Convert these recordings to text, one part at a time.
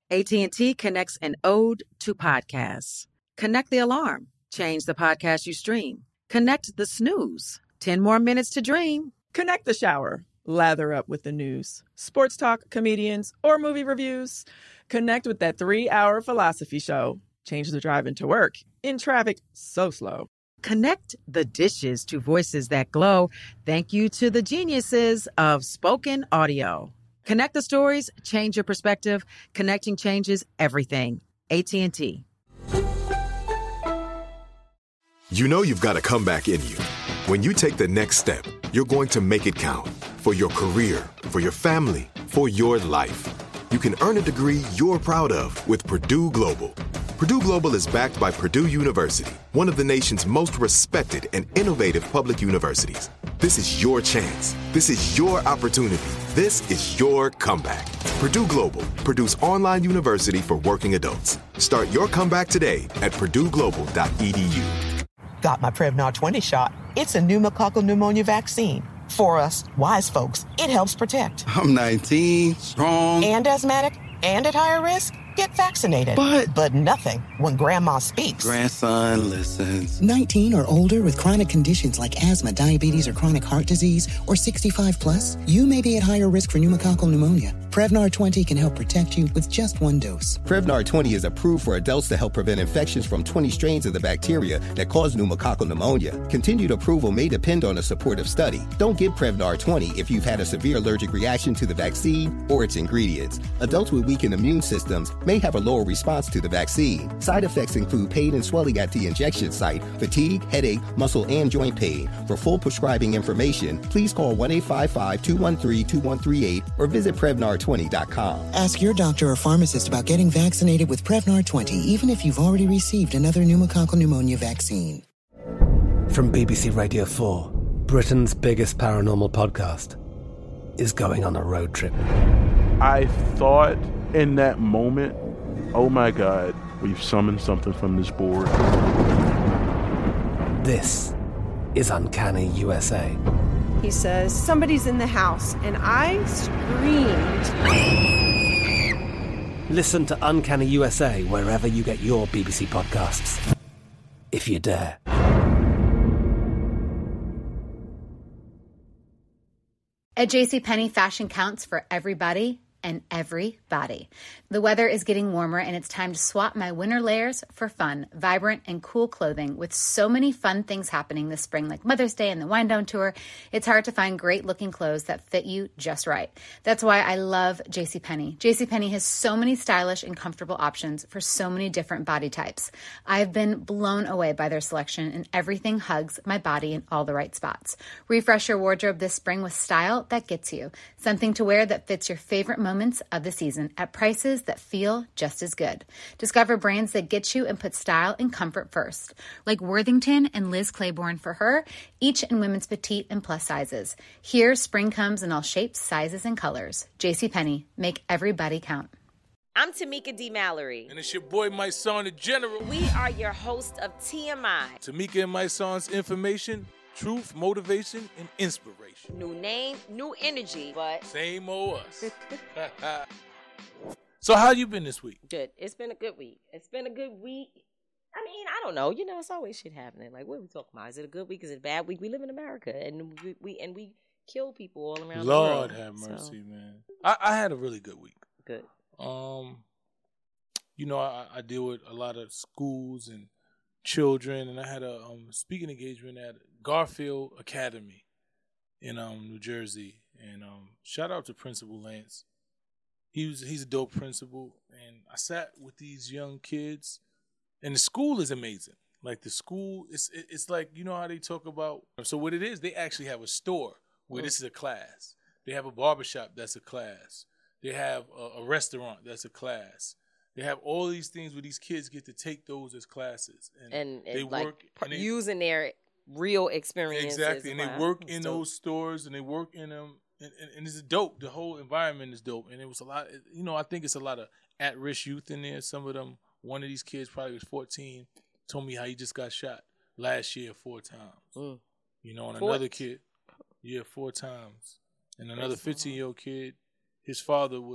AT&T connects an ode to podcasts. Connect the alarm. Change the podcast you stream. Connect the snooze. 10 more minutes to dream. Connect the shower. Lather up with the news, sports talk, comedians, or movie reviews. Connect with that 3-hour philosophy show. Change the drive into work in traffic so slow. Connect the dishes to voices that glow. Thank you to the geniuses of spoken audio. Connect the stories, change your perspective. Connecting changes everything. AT&T. You know you've got a comeback in you. When you take the next step, you're going to make it count. For your career, for your family, for your life. You can earn a degree you're proud of with Purdue Global. Purdue Global is backed by Purdue University, one of the nation's most respected and innovative public universities. This is your chance. This is your opportunity. This is your comeback. Purdue Global, Purdue's online university for working adults. Start your comeback today at purdueglobal.edu. Got my Prevnar 20 shot. It's a pneumococcal pneumonia vaccine. For us, wise folks, it helps protect. I'm 19, strong. And asthmatic, and at higher risk. Get vaccinated. But nothing when grandma speaks. Grandson listens. 19 or older with chronic conditions like asthma, diabetes, or chronic heart disease, or 65 plus, you may be at higher risk for pneumococcal pneumonia. Prevnar 20 can help protect you with just one dose. Prevnar 20 is approved for adults to help prevent infections from 20 strains of the bacteria that cause pneumococcal pneumonia. Continued approval may depend on a supportive study. Don't get Prevnar 20 if you've had a severe allergic reaction to the vaccine or its ingredients. Adults with weakened immune systems may have a lower response to the vaccine. Side effects include pain and swelling at the injection site, fatigue, headache, muscle, and joint pain. For full prescribing information, please call 1-855-213-2138 or visit Prevnar20.com. Ask your doctor or pharmacist about getting vaccinated with Prevnar 20, even if you've already received another pneumococcal pneumonia vaccine. From BBC Radio 4, Britain's biggest paranormal podcast is going on a road trip. I thought in that moment, oh my God, we've summoned something from this board. This is Uncanny USA. He says, somebody's in the house, and I screamed. Listen to Uncanny USA wherever you get your BBC podcasts, if you dare. At JCPenney, fashion counts for everybody and everybody. The weather is getting warmer, and it's time to swap my winter layers for fun, vibrant, and cool clothing. With so many fun things happening this spring, like Mother's Day and the Wind Down Tour, it's hard to find great-looking clothes that fit you just right. That's why I love JCPenney. JCPenney has so many stylish and comfortable options for so many different body types. I've been blown away by their selection, and everything hugs my body in all the right spots. Refresh your wardrobe this spring with style that gets you. Something to wear that fits your favorite moments of the season at prices that feel just as good. Discover brands that get you and put style and comfort first, like Worthington and Liz Claiborne for her, each in women's petite and plus sizes. Here, spring comes in all shapes, sizes, and colors. JCPenney, make everybody count. I'm Tamika D. Mallory. And it's your boy, My Son, the General. We are your host of TMI. Tamika and My Son's information, truth, motivation, and inspiration. New name, new energy, but same old us. So how you been this week? Good. It's been a good week. I mean, I don't know. You know, it's always shit happening. Like, what are we talking about? Is it a good week? Is it a bad week? We live in America, and we kill people all around the world. Lord have mercy, man. I had a really good week. Good. You know, I deal with a lot of schools and children, and I had a speaking engagement at Garfield Academy in New Jersey, and shout out to Principal Lance. He's a dope principal, and I sat with these young kids, and the school is amazing. Like the school, it's like, you know how they talk about. So what it is, they actually have a store where this is a class. They have a barbershop that's a class. They have a restaurant that's a class. They have all these things where these kids get to take those as classes, and they like work using their real experiences. Exactly, and they work in those stores, and they work in them, and it's dope. The whole environment is dope, and it was a lot. You know, I think it's a lot of at-risk youth in there. Some of them, one of these kids probably was 14, told me how he just got shot last year 4 times. You know, and another kid, 4 times, and another 15-year-old kid, his father was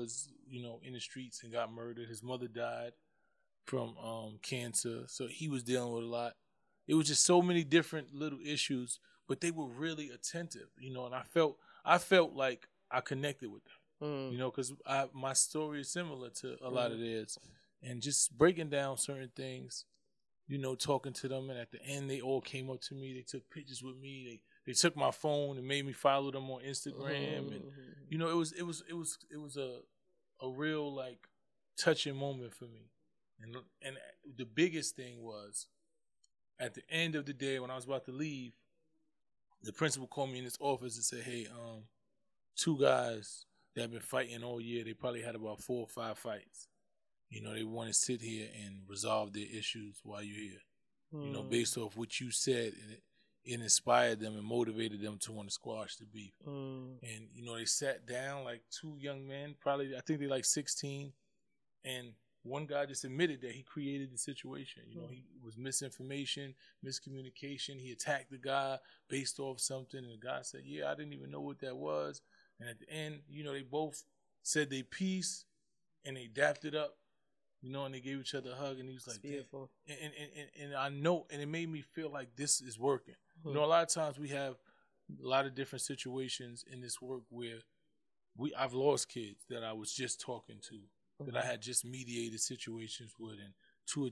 in the streets and got murdered. His mother died from cancer, so he was dealing with a lot. It was just so many different little issues, but they were really attentive, and I felt like I connected with them, because my story is similar to a lot of theirs, and just breaking down certain things, talking to them, and at the end they all came up to me. They took pictures with me. They took my phone and made me follow them on Instagram, and it was a real like touching moment for me, and the biggest thing was at the end of the day when I was about to leave, the principal called me in his office and said, "Hey, 2 guys that have been fighting all year, they probably had about 4 or 5 fights. They want to sit here and resolve their issues while you're here. Based off what you said, and it inspired them and motivated them to want to squash the beef." And, they sat down like 2 young men, probably, I think they're like 16. And one guy just admitted that he created the situation. He was misinformation, miscommunication. He attacked the guy based off something. And the guy said, "Yeah, I didn't even know what that was." And at the end, they both said their piece and they dapped it up, and they gave each other a hug. And he was like, beautiful. And I know, and it made me feel like this is working. A lot of times we have a lot of different situations in this work where I've lost kids that I was just talking to, that I had just mediated situations with, and 2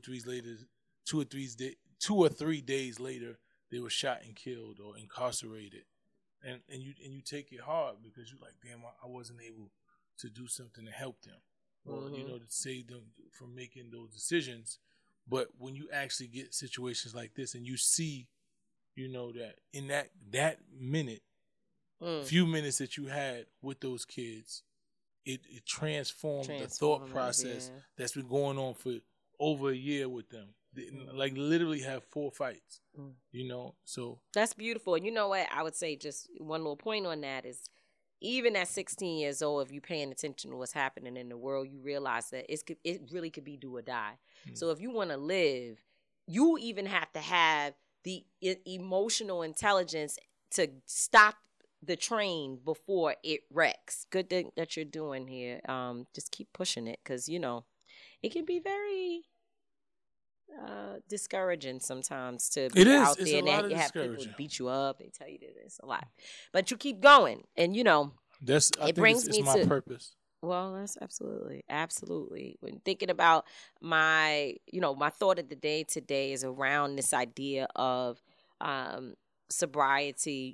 or 3 days later, they were shot and killed or incarcerated, and you take it hard because you're like, damn, I wasn't able to do something to help them, or to save them from making those decisions. But when you actually get situations like this, and you see, that in that minute, few minutes that you had with those kids, it transformed the thought process that's been going on for over a year with them. They, like, literally have 4 fights, so. That's beautiful. And you know what? I would say just one little point on that is, even at 16 years old, if you're paying attention to what's happening in the world, you realize that it really could be do or die. So if you want to live, you even have to have the emotional intelligence to stop the train before it wrecks. Good thing that you're doing here. Just keep pushing it, because it can be very discouraging sometimes to be out there and you have people beat you up. They tell you that it's a lot, but you keep going, and it brings me to my purpose. Well, that's absolutely. When thinking about my thought of the day today is around this idea of sobriety.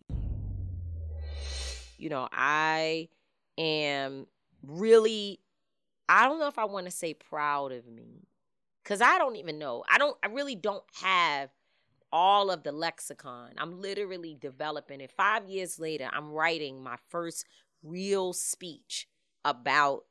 I am really, I don't know if I want to say proud of me, because I don't even know. I really don't have all of the lexicon. I'm literally developing it. 5 years later, I'm writing my first real speech about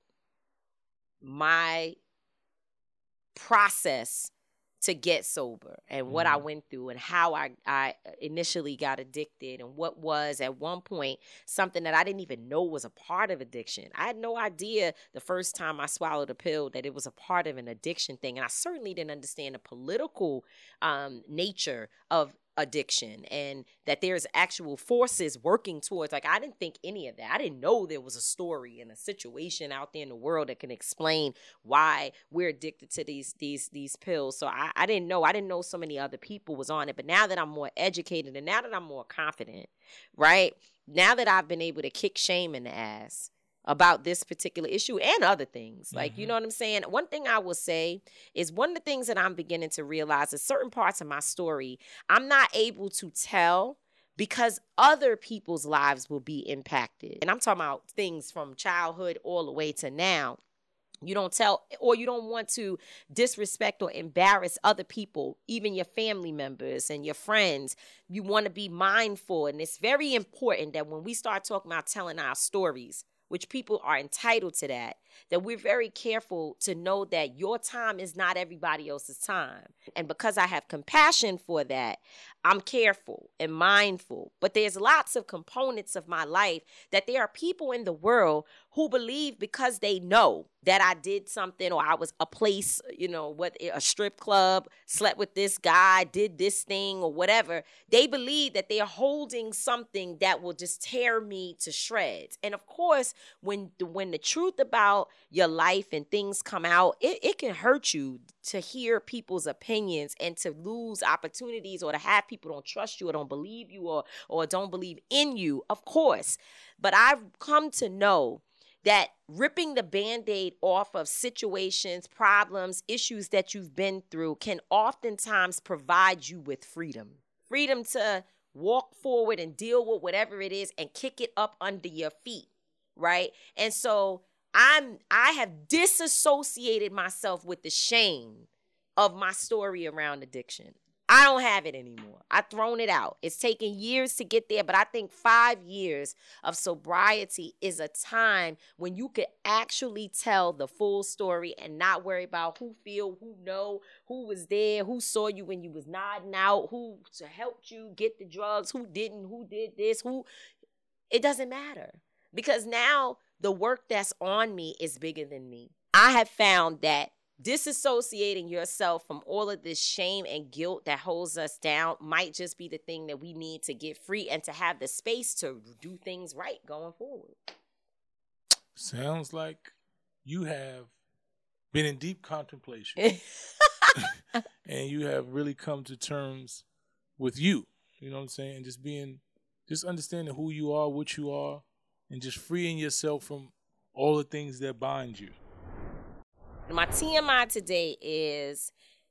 my process to get sober and what I went through and how I initially got addicted, and what was at one point something that I didn't even know was a part of addiction. I had no idea the first time I swallowed a pill that it was a part of an addiction thing. And I certainly didn't understand the political nature of addiction, and that there's actual forces working towards, I didn't think any of that. I didn't know there was a story and a situation out there in the world that can explain why we're addicted to these pills. So I didn't know so many other people was on it. But now that I'm more educated, and now that I'm more confident, right? Now that I've been able to kick shame in the ass about this particular issue and other things. You know what I'm saying? One thing I will say is, one of the things that I'm beginning to realize is certain parts of my story I'm not able to tell because other people's lives will be impacted. And I'm talking about things from childhood all the way to now. You don't tell, or you don't want to disrespect or embarrass other people, even your family members and your friends. You want to be mindful. And it's very important that when we start talking about telling our stories, which people are entitled to that we're very careful to know that your time is not everybody else's time. And because I have compassion for that, I'm careful and mindful. But there's lots of components of my life that there are people in the world who believe because they know that I did something or I was a place, what a strip club, slept with this guy, did this thing or whatever. They believe that they're holding something that will just tear me to shreds. And of course, when the truth about your life and things come out, it can hurt you to hear people's opinions and to lose opportunities or to have people don't trust you or don't believe you or don't believe in you, of course. But I've come to know that ripping the Band-Aid off of situations, problems, issues that you've been through can oftentimes provide you with freedom. Freedom to walk forward and deal with whatever it is and kick it up under your feet, right? And so I have disassociated myself with the shame of my story around addiction. I don't have it anymore. I've thrown it out. It's taken years to get there, but I think 5 years of sobriety is a time when you could actually tell the full story and not worry about who feel, who know, who was there, who saw you when you was nodding out, who helped you get the drugs, who didn't, who did this, who. It doesn't matter because now the work that's on me is bigger than me. I have found that disassociating yourself from all of this shame and guilt that holds us down might just be the thing that we need to get free and to have the space to do things right going forward. Sounds like you have been in deep contemplation and you have really come to terms with you. You know what I'm saying? Just understanding who you are, what you are, and just freeing yourself from all the things that bind you. My TMI today is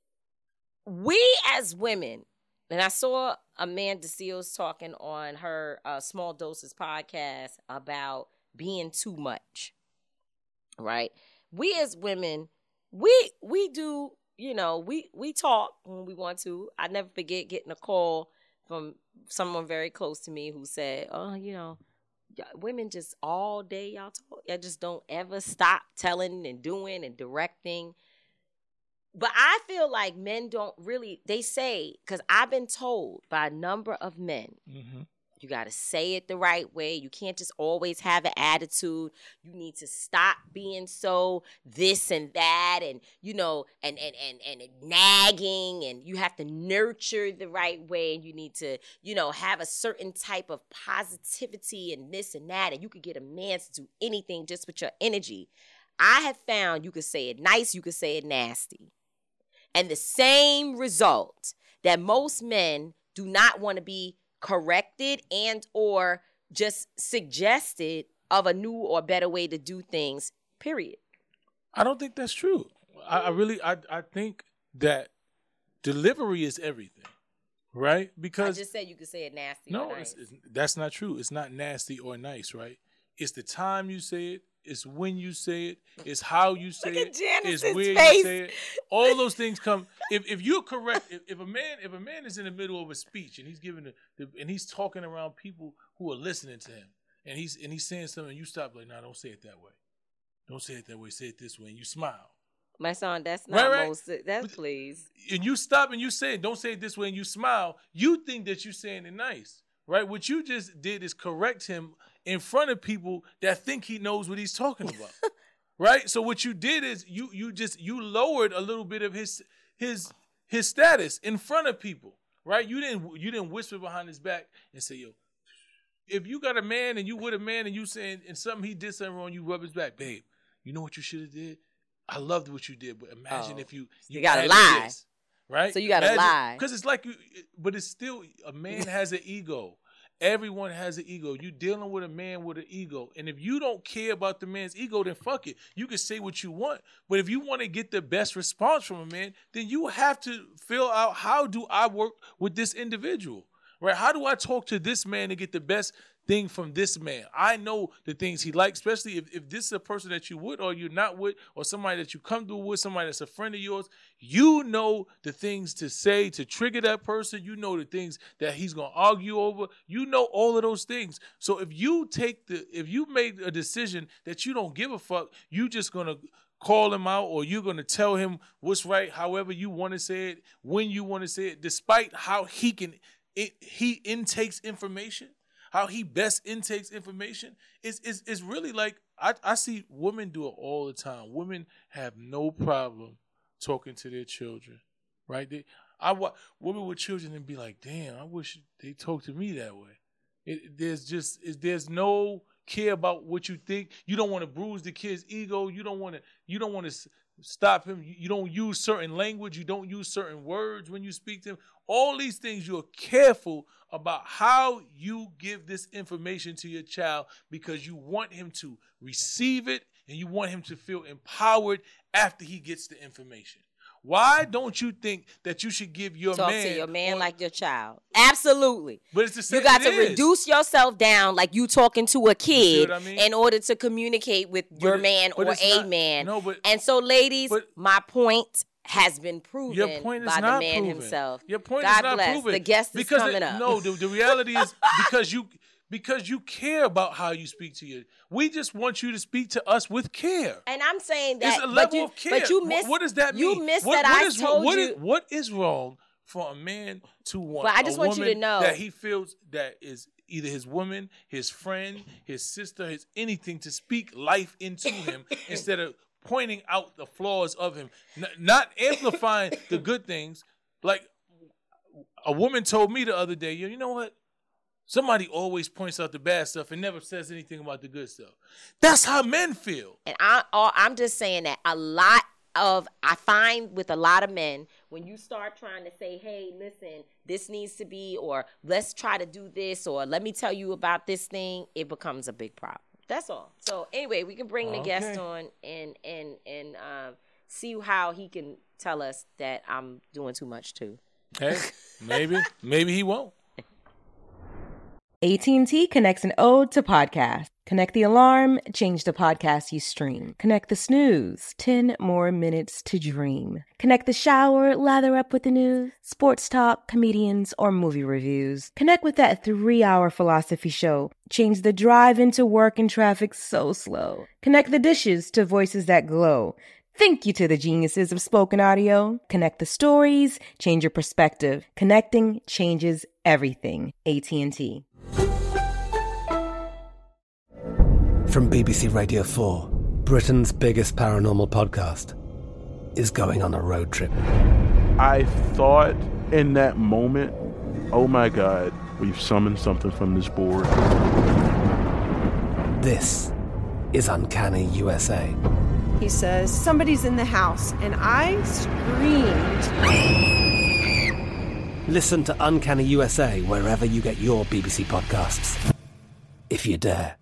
we as women, and I saw Amanda Seals talking on her Small Doses podcast about being too much, right? We as women, we do, we talk when we want to. I never forget getting a call from someone very close to me who said, women just all day y'all talk. Y'all just don't ever stop telling and doing and directing. But I feel like men don't really, they say, because I've been told by a number of men, you got to say it the right way. You can't just always have an attitude. You need to stop being so this and that and, and nagging, and you have to nurture the right way, and you need to, have a certain type of positivity and this and that, and you could get a man to do anything just with your energy. I have found you could say it nice, you could say it nasty. And the same result that most men do not want to be corrected and or just suggested of a new or better way to do things, period. I don't think that's true. I think that delivery is everything, right? Because I just said you could say it nasty. No, or nice. That's not true. It's not nasty or nice, right? It's the time you say it. It's when you say it. It's how you say it. It's where face. You say it. All those things come. If you're correct, if a man is in the middle of a speech and he's giving and he's talking around people who are listening to him, and he's saying something, and you stop like, don't say it that way. Don't say it that way. Say it this way, and you smile. My son, that's not right. most. That's please. And you stop and you say, don't say it this way, and you smile. You think that you're saying it nice, right? What you just did is correct him in front of people that think he knows what he's talking about, right? So what you did is you lowered a little bit of his status in front of people, right? You didn't whisper behind his back and say, yo, if you got a man and you with a man and you saying and something he did something wrong, you rub his back, babe. You know what you should have did? I loved what you did, but imagine if you gotta lie, this, right? So you gotta lie because it's like but it's still a man has an ego. Everyone has an ego. You're dealing with a man with an ego. And if you don't care about the man's ego, then fuck it. You can say what you want. But if you want to get the best response from a man, then you have to fill out, how do I work with this individual? Right? How do I talk to this man to get the best thing from this man? I know the things he likes, especially if this is a person that you with or you're not with, or somebody that you come through with, somebody that's a friend of yours. You know the things to say to trigger that person. You know the things that he's going to argue over. You know all of those things. So if you made a decision that you don't give a fuck, you just going to call him out, or you're going to tell him what's right, however you want to say it, when you want to say it, despite how he intakes information, how he best intakes information, is really like, I see women do it all the time. Women have no problem talking to their children, right? Women with children and be like, damn, I wish they talked to me that way. There's no care about what you think. You don't want to bruise the kid's ego. You don't want to stop him. You don't use certain language. You don't use certain words when you speak to him. All these things, you're careful about how you give this information to your child because you want him to receive it and you want him to feel empowered after he gets the information. Why don't you think that you should give your Talk to your man like your child? Absolutely. But it's the same. You got to reduce yourself down like you talking to a kid in order to communicate with your man or a man. And so, ladies, my point has been proven by the man himself. Your point God is not bless. proven. The guest is coming up. No, the reality is because you care about how you speak to you. We just want you to speak to us with care. And I'm saying that. It's a level of care. But you missed. What does that mean? You missed that I told you. What is wrong for a man to want But I just want you to know that he feels that is either his woman, his friend, his sister, his anything to speak life into him instead of pointing out the flaws of him, not amplifying the good things. Like a woman told me the other day, you know what? Somebody always points out the bad stuff and never says anything about the good stuff. That's how men feel. And I'm just saying that I find with a lot of men, when you start trying to say, hey, listen, this needs to be, or let's try to do this, or let me tell you about this thing, it becomes a big problem. That's all. So anyway, we can bring the guest on and see how he can tell us that I'm doing too much too. Hey, maybe he won't. AT&T connects an ode to podcast. Connect the alarm, change the podcast you stream. Connect the snooze, 10 more minutes to dream. Connect the shower, lather up with the news, sports talk, comedians, or movie reviews. Connect with that 3-hour philosophy show. Change the drive into work and traffic so slow. Connect the dishes to voices that glow. Thank you to the geniuses of spoken audio. Connect the stories, change your perspective. Connecting changes everything. AT&T. From BBC Radio 4, Britain's biggest paranormal podcast is going on a road trip. I thought in that moment, oh my God, we've summoned something from this board. This is Uncanny USA. He says, somebody's in the house, and I screamed. Listen to Uncanny USA wherever you get your BBC podcasts, if you dare.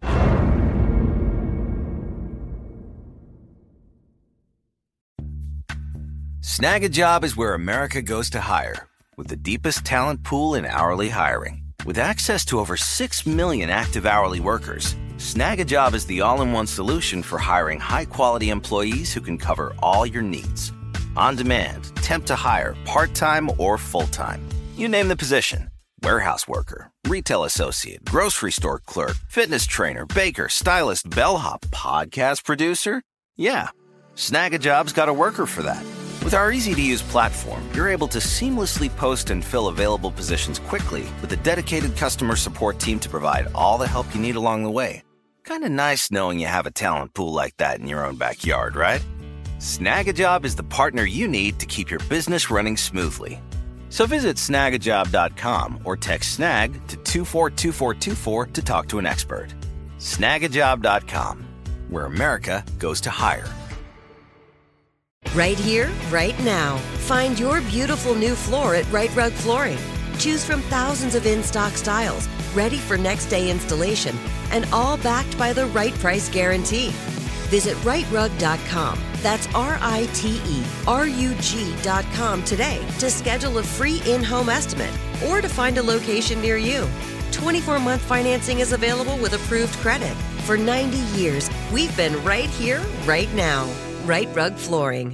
Snag a Job is where America goes to hire, with the deepest talent pool in hourly hiring. With access to over 6 million active hourly workers, Snag a Job is the all-in-one solution for hiring high-quality employees who can cover all your needs. On demand, temp to hire, part-time or full-time. You name the position. Warehouse worker, retail associate, grocery store clerk, fitness trainer, baker, stylist, bellhop, podcast producer. Yeah, Snag a Job's got a worker for that. With our easy-to-use platform, you're able to seamlessly post and fill available positions quickly with a dedicated customer support team to provide all the help you need along the way. Kind of nice knowing you have a talent pool like that in your own backyard, right? Snag-a-Job is the partner you need to keep your business running smoothly. So visit snagajob.com or text snag to 242424 to talk to an expert. Snagajob.com, where America goes to hire. Right here, right now. Find your beautiful new floor at Right Rug Flooring. Choose from thousands of in-stock styles, ready for next day installation, and all backed by the right price guarantee. Visit rightrug.com. That's RITERUG.com today to schedule a free in-home estimate or to find a location near you. 24-month financing is available with approved credit. For 90 years, we've been right here, right now. Right Rug Flooring.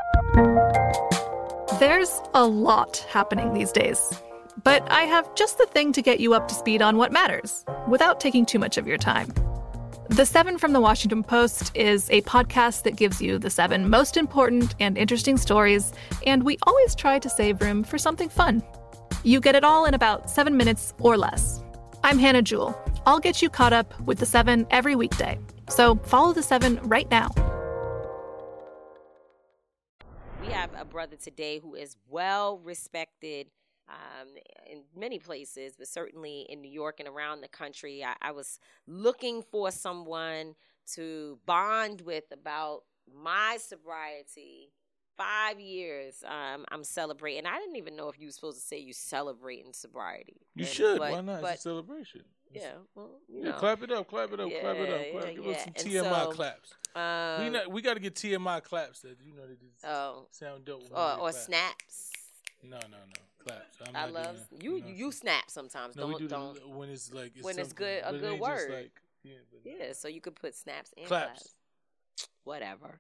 There's a lot happening these days, but I have just the thing to get you up to speed on what matters without taking too much of your time. The 7 from the Washington Post is a podcast that gives you the 7 most important and interesting stories, and we always try to save room for something fun. You get it all in about 7 minutes or less. I'm Hannah Jewell. I'll get you caught up with the 7 every weekday. So follow the 7 right now. We have a brother today who is well respected in many places, but certainly in New York and around the country. I was looking for someone to bond with about my sobriety. 5 years I'm celebrating. I didn't even know if you were supposed to say you celebrating sobriety. You should. Why not? It's a celebration. Yeah, well, clap it up, clap it up, clap it up. Give us some TMI claps. We got to get TMI claps that they just sound dope. Or snaps. No, claps. I love you snap sometimes. No, don't when it's like when it's good a good word. So you could put snaps and claps. Whatever.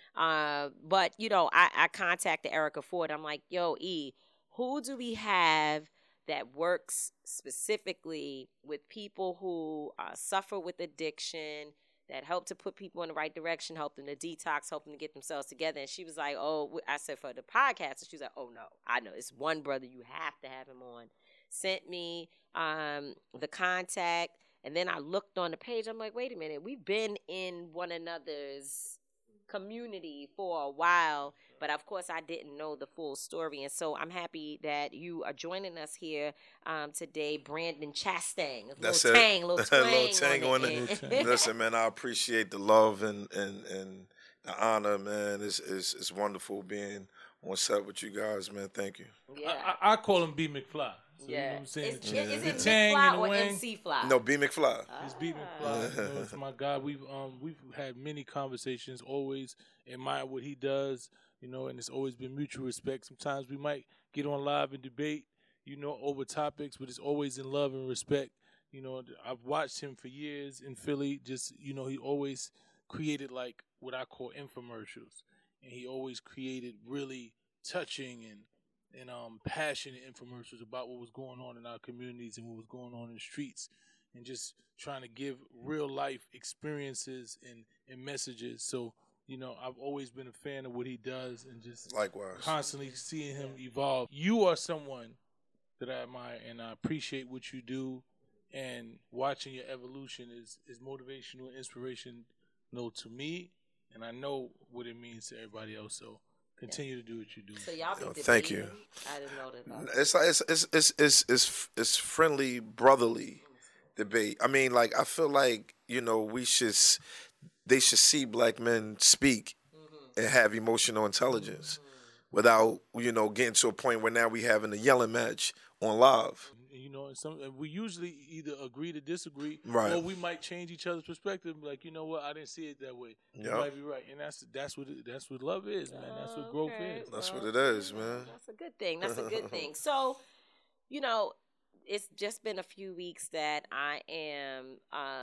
But I contacted Erica Ford. I'm like, yo, E, who do we have that works specifically with people who suffer with addiction, that help to put people in the right direction, help them to detox, help them to get themselves together? And she was like, oh, I said, for the podcast. And she was like, oh, no, I know. It's one brother. You have to have him on. Sent me the contact. And then I looked on the page. I'm like, wait a minute. We've been in one another's community for a while, but of course I didn't know the full story, and so I'm happy that you are joining us here today, Brandon Chastain. That's little tang on it. Listen, man, I appreciate the love and the honor, man. It's wonderful being on set with you guys, man. Thank you. Yeah. I call him B. McFly. So yeah. You know what I'm saying? Is it McFly or MC Fly? No, B. McFly. It's B. McFly. It's my God. We've had many conversations, always admire what he does, and it's always been mutual respect. Sometimes we might get on live and debate, over topics, but it's always in love and respect. I've watched him for years in Philly. Just, he always created like what I call infomercials. And he always created really touching and passionate infomercials about what was going on in our communities and what was going on in the streets, and just trying to give real life experiences and messages. So, I've always been a fan of what he does, and just likewise constantly seeing him evolve. You are someone that I admire, and I appreciate what you do, and watching your evolution is motivational and inspirational to me, and I know what it means to everybody else. So continue to do what you do. So y'all be debating? Thank you. I didn't know that. It's friendly, brotherly debate. I mean, like, I feel like they should see black men speak and have emotional intelligence without getting to a point where now we having a yelling match on live. We usually either agree to disagree, right, or we might change each other's perspective. Like, what, I didn't see it that way. You might be right, and that's what love is, man. That's what growth is. That's what it is, man. That's a good thing. That's a good thing. So, it's just been a few weeks that I am,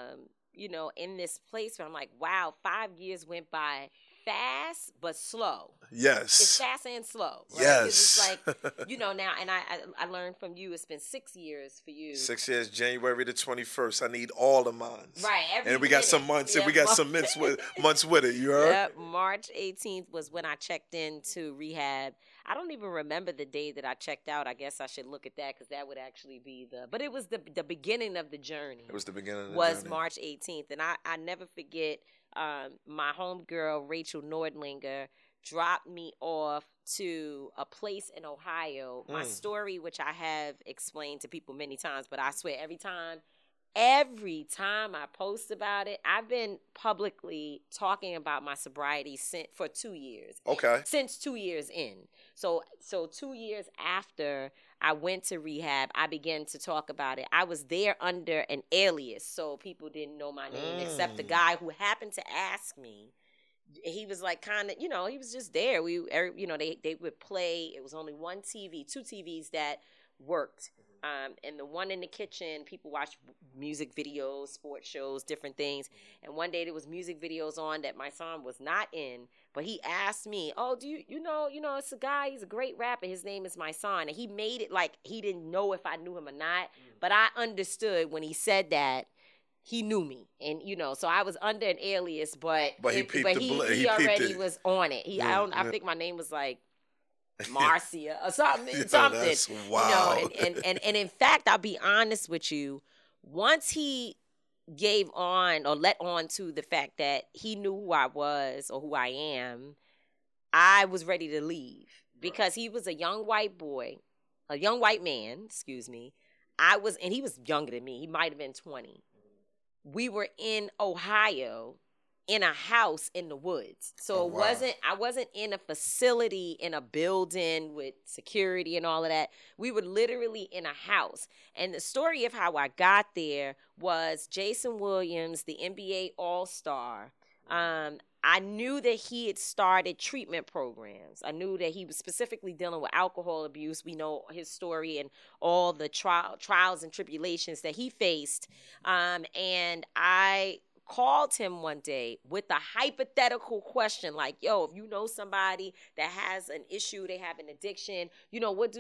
in this place where I'm like, wow, 5 years went by fast but slow. Yes. It's fast and slow. Right? Yes. It's like, now, and I learned from you, it's been 6 years for you. 6 years, January the 21st. I need all the months. Right. And we got some months, and we got some months with it, you heard? Yep. March 18th was when I checked into rehab. I don't even remember the day that I checked out. I guess I should look at that, because that would actually be but it was the beginning of the journey. It was the beginning of the journey. Was March 18th. And I never forget, my homegirl, Rachel Nordlinger, dropped me off to a place in Ohio. My story, which I have explained to people many times, but I swear every time I post about it, I've been publicly talking about my sobriety for 2 years. Okay. Since 2 years in. So 2 years after I went to rehab, I began to talk about it. I was there under an alias, so people didn't know my name except the guy who happened to ask me. He was like kind of, he was just there. They would play. It was only one TV, 2 TVs that worked. And the one in the kitchen, people watch music videos, sports shows, different things. And one day there was music videos on that my son was not in, but he asked me, "Oh, do you know, it's a guy, he's a great rapper. His name is my son." And he made it like he didn't know if I knew him or not, but I understood when he said that he knew me. And so I was under an alias, but he already was on it. I think my name was like Marcia or something. That's wild. And in fact, I'll be honest with you, once he gave on or let on to the fact that he knew who I was or who I am, I was ready to leave because he was a young white man, excuse me. And he was younger than me. He might have been 20. We were in Ohio in a house in the woods. So I wasn't in a facility in a building with security and all of that. We were literally in a house. And the story of how I got there was Jason Williams, the NBA All-Star. I knew that he had started treatment programs. I knew that he was specifically dealing with alcohol abuse. We know his story and all the trials and tribulations that he faced. And I called him one day with a hypothetical question like, yo, if you know somebody that has an issue, they have an addiction, what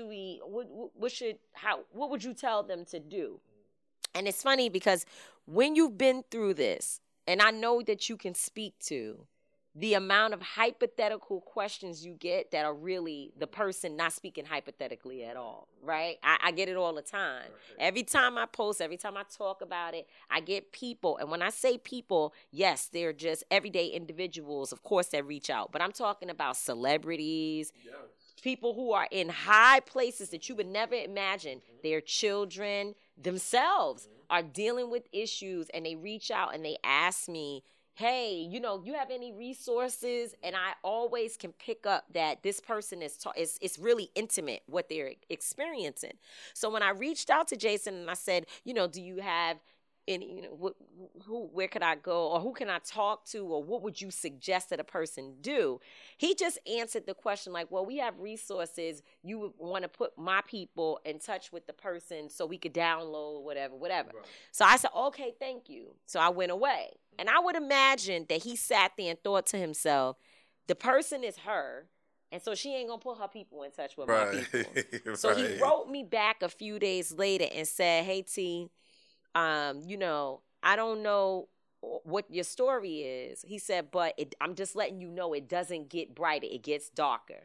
would you tell them to do? And it's funny because when you've been through this, and I know that you can speak to the amount of hypothetical questions you get that are really the person not speaking hypothetically at all, right? I get it all the time. Every time I post, every time I talk about it, I get people. And when I say people, yes, they're just everyday individuals, of course, that reach out. But I'm talking about celebrities, people who are in high places that you would never imagine. Their children themselves are dealing with issues, and they reach out and they ask me, hey, you have any resources? And I always can pick up that this person it's really intimate what they're experiencing. So when I reached out to Jason and I said, do you have any, where could I go, or who can I talk to, or what would you suggest that a person do? He just answered the question like, well, we have resources. You would want to put my people in touch with the person so we could download whatever. Right. So I said, okay, thank you. So I went away. And I would imagine that he sat there and thought to himself, the person is her, and so she ain't going to put her people in touch with my people. So he wrote me back a few days later and said, hey, T, I don't know what your story is. He said, but I'm just letting you know it doesn't get brighter. It gets darker.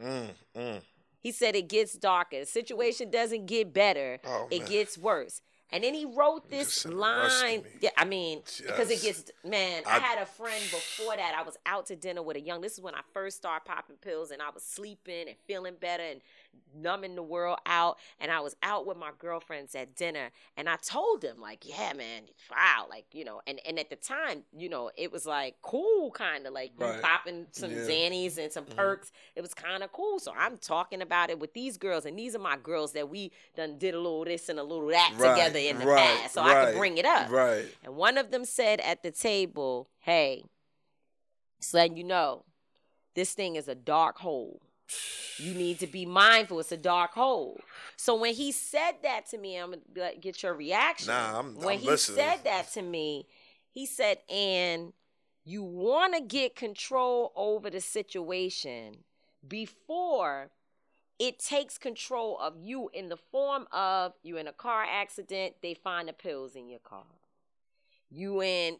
He said it gets darker. The situation doesn't get better. It gets worse. And then he wrote this line. Yeah, I mean, because it gets, I had a friend before that. I was out to dinner with this is when I first started popping pills, and I was sleeping and feeling better and numbing the world out. And I was out with my girlfriends at dinner, and I told them, like, yeah, man, wow, like, and at the time, it was like cool, kind of like you popping some Xannies and some perks. It was kind of cool. So I'm talking about it with these girls, and these are my girls that we done did a little this and a little that together in the past, so I could bring it up. Right. And one of them said at the table, hey, just letting you know, this thing is a dark hole. You need to be mindful. It's a dark hole. So when he said that to me, I'm going to get your reaction. I'm listening. Said that to me, he said, and you want to get control over the situation before it takes control of you in the form of you in a car accident, they find the pills in your car. You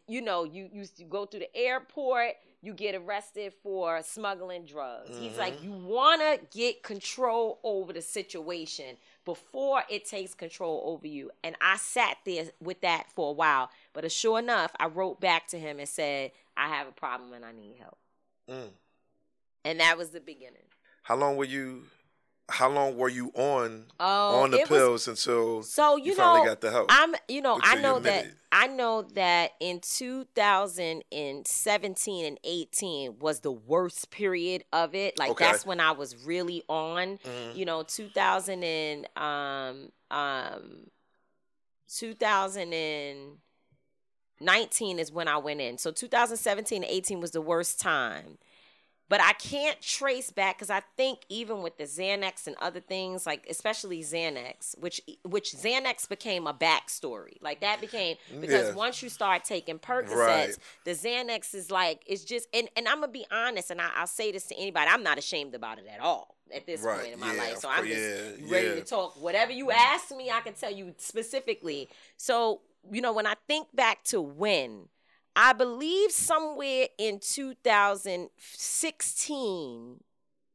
go through the airport, you get arrested for smuggling drugs. Mm-hmm. He's like, you want to get control over the situation before it takes control over you. And I sat there with that for a while. But sure enough, I wrote back to him and said, I have a problem and I need help. And that was the beginning. How long were you on the pills until you finally got the help? I know that in 2017 and 18 was the worst period of it. Like that's when I was really on. 2019 is when I went in. So 2017 and 18 was the worst time. But I can't trace back because I think even with the Xanax and other things, like especially Xanax, which Xanax became a backstory. Like that became, because once you start taking Percocets, the Xanax is like, it's just, and I'm going to be honest, and I'll say this to anybody, I'm not ashamed about it at all at this point in my life. So I'm just ready to talk. Whatever you ask me, I can tell you specifically. So, when I think back to when, I believe somewhere in 2016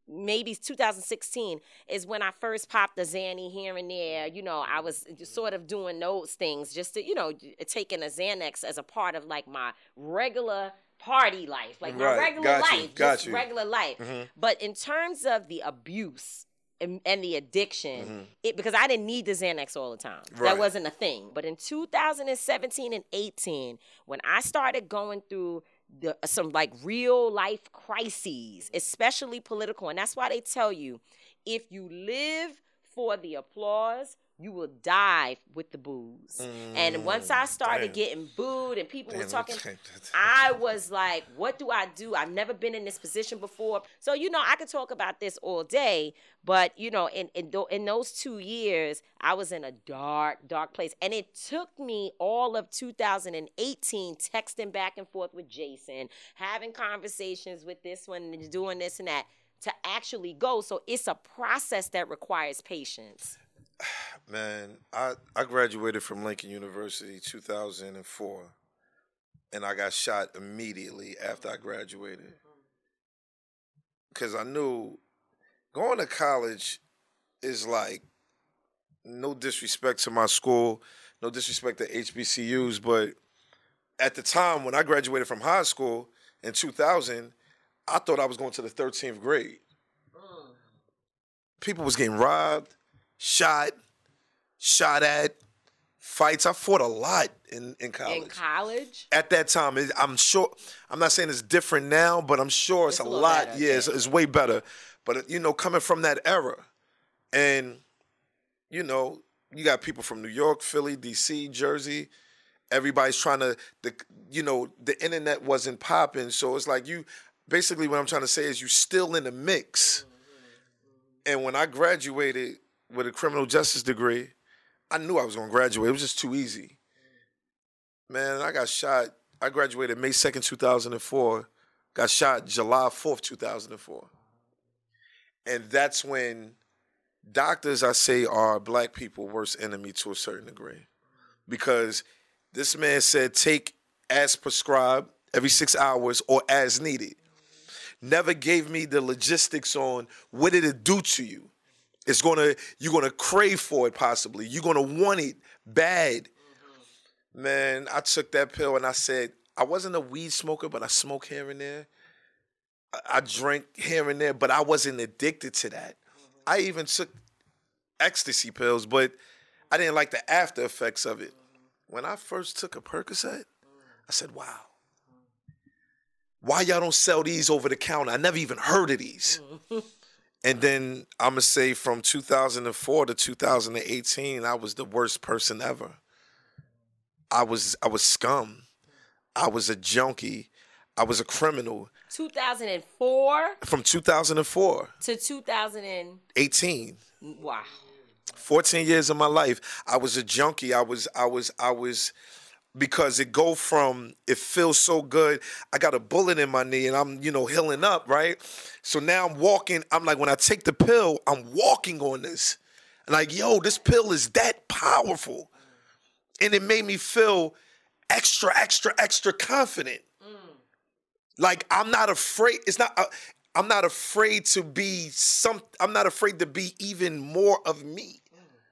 maybe 2016 is when I first popped the Xanny here and there. You know, I was sort of doing those things just to, you know, taking a Xanax as a part of like my regular party life, like my regular life, just regular life. But in terms of the abuse and the addiction, because I didn't need the Xanax all the time. That wasn't a thing. But in 2017 and 18, when I started going through some like real life crises, especially political, and that's why they tell you, if you live for the applause, you will die with the booze. And once I started getting booed and people were talking, I was like, what do I do? I've never been in this position before. So, you know, I could talk about this all day, but, you know, in those 2 years, I was in a dark, dark place. And it took me all of 2018 texting back and forth with Jason, having conversations with this one, and doing this and that, to actually go. So it's a process that requires patience. Man, I graduated from Lincoln University 2004, and I got shot immediately after I graduated. Because I knew going to college is like, no disrespect to my school, no disrespect to HBCUs, but at the time when I graduated from high school in 2000, I thought I was going to the 13th grade. People was getting robbed, shot at, fights. I fought a lot in college. In college? At that time, I'm sure, I'm not saying it's different now, but I'm sure it's a lot. Better, yeah, it's way better. But, you know, coming from that era, and, you know, you got people from New York, Philly, D.C., Jersey. Everybody's trying to, you know, the internet wasn't popping. So it's like basically what I'm trying to say is you still in the mix. And when I graduated with a criminal justice degree, I knew I was going to graduate. It was just too easy. Man, I got shot. I graduated May 2nd, 2004. Got shot July 4th, 2004. And that's when doctors, I say, are black people's worst enemy to a certain degree. Because this man said take as prescribed every 6 hours or as needed. Never gave me the logistics on what did it do to you. You're gonna crave for it possibly. You're gonna want it bad. Man, I took that pill and I said, I wasn't a weed smoker, but I smoke here and there. I drank here and there, but I wasn't addicted to that. I even took ecstasy pills, but I didn't like the after effects of it. When I first took a Percocet, I said, wow. Why y'all don't sell these over the counter? I never even heard of these. And then I'm going to say from 2004 to 2018, I was the worst person ever. I was scum. I was a junkie. I was a criminal. 2004? From 2004. To 2018. Wow. 14 years of my life. I was a junkie. I was because it go from, it feels so good. I got a bullet in my knee and I'm, you know, healing up, right? So now I'm walking. I'm like, when I take the pill, I'm walking on this. Like, yo, this pill is that powerful. And it made me feel extra confident. Like, I'm not afraid. I'm not afraid to be I'm not afraid to be even more of me.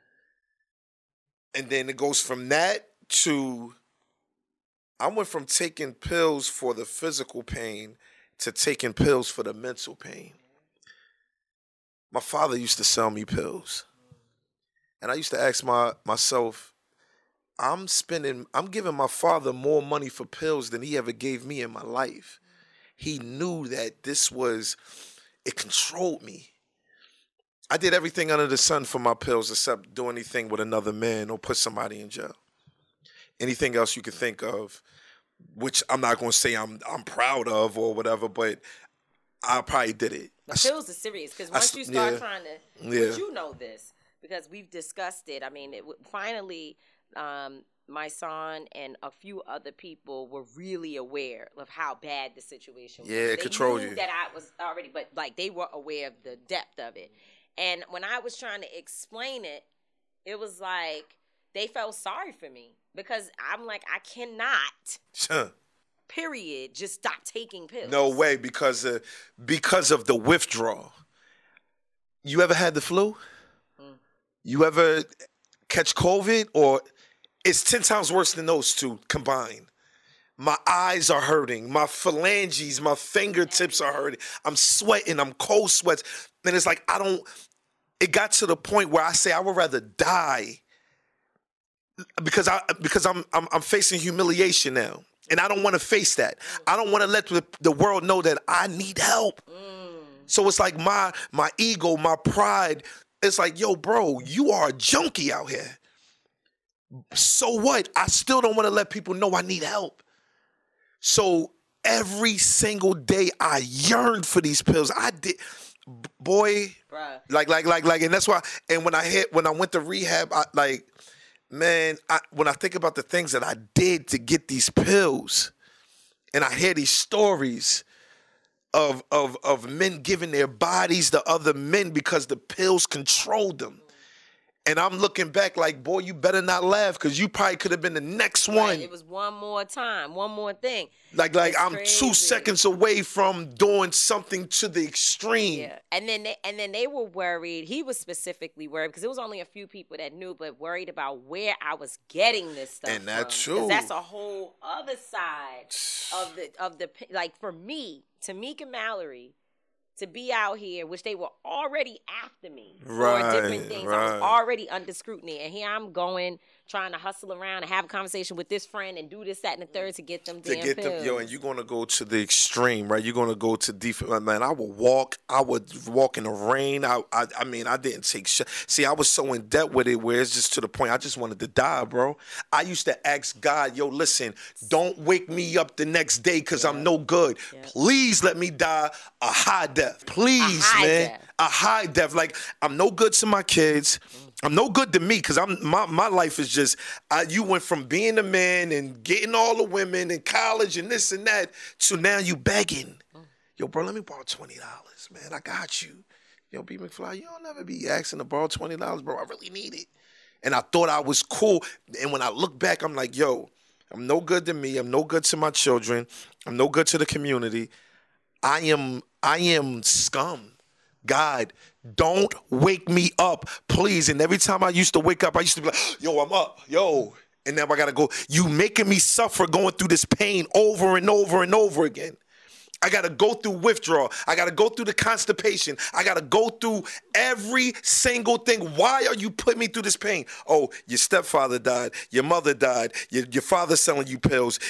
And then it goes from that to, I went from taking pills for the physical pain to taking pills for the mental pain. My father used to sell me pills. And I used to ask myself, I'm giving my father more money for pills than he ever gave me in my life. He knew that it controlled me. I did everything under the sun for my pills except do anything with another man or put somebody in jail. Anything else you could think of, which I'm not going to say I'm proud of or whatever, but I probably did it. The pills are serious because once you start trying to, but you know this because we've discussed it. I mean, finally, my son and a few other people were really aware of how bad the situation was. Yeah, it controlled you. That I was already, but like they were aware of the depth of it. And when I was trying to explain it, it was like they felt sorry for me because I'm like, I cannot, period, just stop taking pills. No way, because of the withdrawal. You ever had the flu? You ever catch COVID? Or it's 10 times worse than those two combined. My eyes are hurting. My phalanges, my fingertips are hurting. I'm sweating. I'm cold sweats. And it's like, it got to the point where I say I would rather die because I'm facing humiliation now. And I don't want to face that. I don't want to let the world know that I need help. So it's like my ego, my pride, it's like, yo, bro, you are a junkie out here. So what? I still don't want to let people know I need help. So every single day I yearned for these pills. I did, boy. Bruh. Like, and that's why. And when I went to rehab, when I think about the things that I did to get these pills, and I hear these stories of men giving their bodies to other men because the pills controlled them. And I'm looking back like, boy, you better not laugh because you probably could have been the next one. Right, it was one more time, one more thing. Like I'm crazy. 2 seconds away from doing something to the extreme. Yeah, and then they were worried. He was specifically worried because it was only a few people that knew, but worried about where I was getting this stuff. And that's from. true. 'Cause that's a whole other side of the like for me, Tamika Mallory. To be out here, which they were already after me for different things. Right. I was already under scrutiny. And here I'm going, trying to hustle around and have a conversation with this friend and do this, that, and the third to get them damn pills. And you're going to go to the extreme, right? You're going to go to defense. Man, I would walk in the rain. I mean, I didn't take shit. See, I was so in debt with it where it's just to the point I just wanted to die, bro. I used to ask God, yo, listen, don't wake me up the next day because I'm no good. Yeah. Please let me die a high death. Please, man. A high death. Like, I'm no good to my kids. I'm no good to me because my life is just, you went from being a man and getting all the women in college and this and that to now you begging. Yo, bro, let me borrow $20, man. I got you. Yo, B. McFly, you don't ever be asking to borrow $20, bro. I really need it. And I thought I was cool. And when I look back, I'm like, yo, I'm no good to me. I'm no good to my children. I'm no good to the community. I am scum. God, don't wake me up, please. And every time I used to wake up, I used to be like, yo, I'm up, yo. And now I got to go. You making me suffer going through this pain over and over and over again. I got to go through withdrawal. I got to go through the constipation. I got to go through every single thing. Why are you putting me through this pain? Oh, your stepfather died. Your mother died. Your father's selling you pills.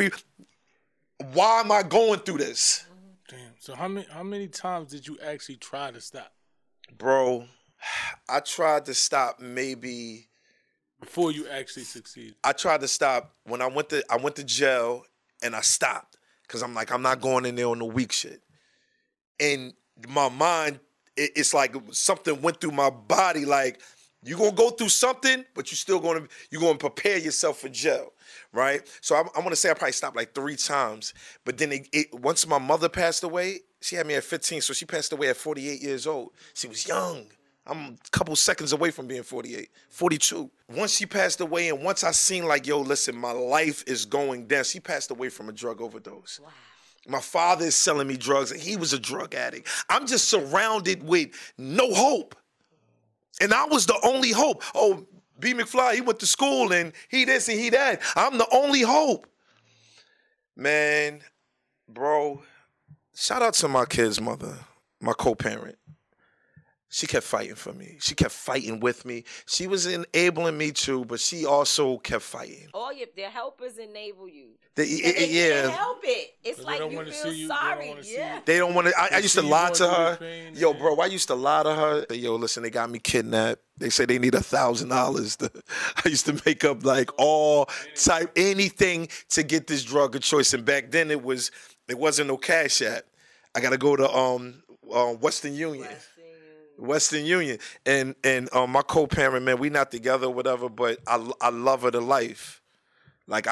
Why am I going through this? Damn. So how many times did you actually try to stop? Bro, I tried to stop maybe before you actually succeeded. I tried to stop when I went to jail and I stopped because I'm like, I'm not going in there on the weak shit. And my mind, it's like something went through my body. Like, you're gonna go through something, but you're gonna prepare yourself for jail. Right? So I'm going to say I probably stopped like 3 times. But then once my mother passed away, she had me at 15. So she passed away at 48 years old. She was young. I'm a couple seconds away from being 48, 42. Once she passed away and once I seen like, yo, listen, my life is going down. She passed away from a drug overdose. Wow. My father is selling me drugs and he was a drug addict. I'm just surrounded with no hope. And I was the only hope. Oh, B. McFly, he went to school and he this and he that. I'm the only hope. Man, bro, shout out to my kid's mother, my co-parent. She kept fighting for me. She kept fighting with me. She was enabling me too, but she also kept fighting. All their helpers enable you. They can't help it. It's like you feel sorry. They don't want to. I used to lie to her. Yo, bro, I used to lie to her. Yo, listen, they got me kidnapped. They say they need $1,000. I used to make up like anything to get this drug of choice. And back then it wasn't no Cash App. I got to go to Western Union. And my co-parent, man, we not together or whatever, but I love her to life. Like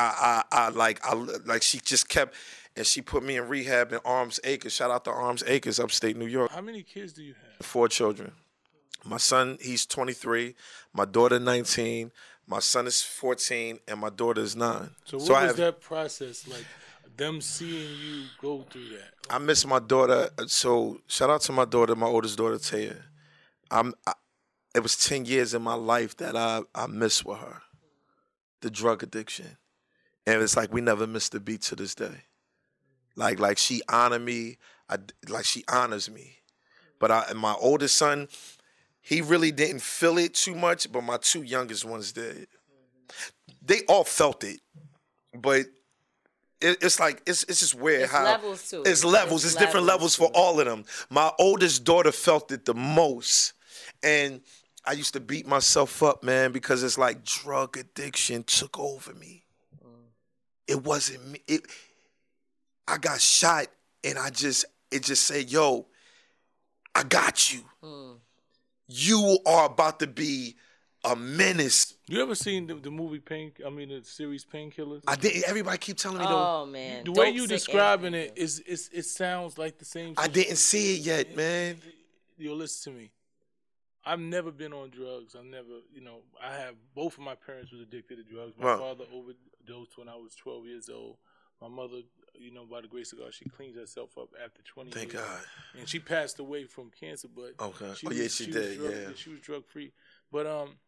I she just kept, and she put me in rehab in Arms Acres. Shout out to Arms Acres, upstate New York. How many kids do you have? 4 children. My son, he's 23. My daughter, 19. My son is 14, and my daughter is 9. So what was that process like? Them seeing you go through that. I miss my daughter. So shout out to my daughter, my oldest daughter, Taya. it was 10 years in my life that I missed with her, the drug addiction. And it's like we never missed a beat to this day. Like she honored me, like she honors me. But my oldest son, he really didn't feel it too much, but my two youngest ones did. They all felt it, but it's like it's just weird how levels to it. It's levels. It's different levels for all of them. My oldest daughter felt it the most, and I used to beat myself up, man, because it's like drug addiction took over me. It wasn't me. I got shot, and it just said, yo, I got you. You are about to be a menace. You ever seen the movie the series Painkillers? I didn't. Everybody keep telling me though. Oh man, the way you describing it it sounds like the same. I didn't see it yet, man. Yo, listen to me. I've never been on drugs. I have both of my parents was addicted to drugs. My father overdosed when I was 12 years old. My mother, by the grace of God, she cleaned herself up after 20 years. Thank God. And she passed away from cancer, but okay. She did. She was drug free. But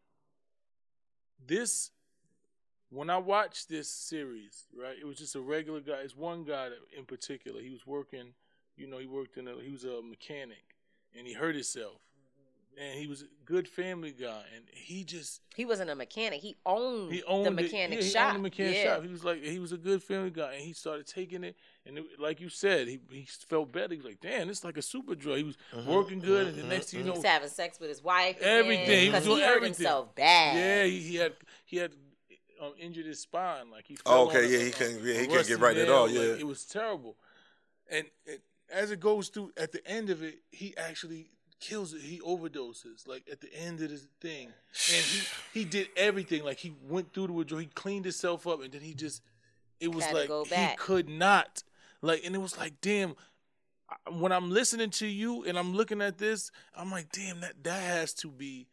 when I watched this series, right, it was just a regular guy. It's one guy in particular. He was working, he was a mechanic, and he hurt himself. And he was a good family guy, and he wasn't a mechanic. He owned the mechanic shop. He owned the mechanic shop. He was a good family guy, and he started taking it. And like you said, he felt better. He was like, damn, it's like a super drug. He was working good, and the next thing you know, he was having sex with his wife. Everything. Because he hurt himself bad. Yeah, he had injured his spine. Like he fell he couldn't get right at all. Yeah, it was terrible. And as it goes through, at the end of it, he actually kills it. He overdoses like at the end of this thing, and he did everything. Like he went through the withdrawal, he cleaned himself up, and then it was like he could not, and it was like, damn. When I'm listening to you and I'm looking at this, I'm like, damn, that has to be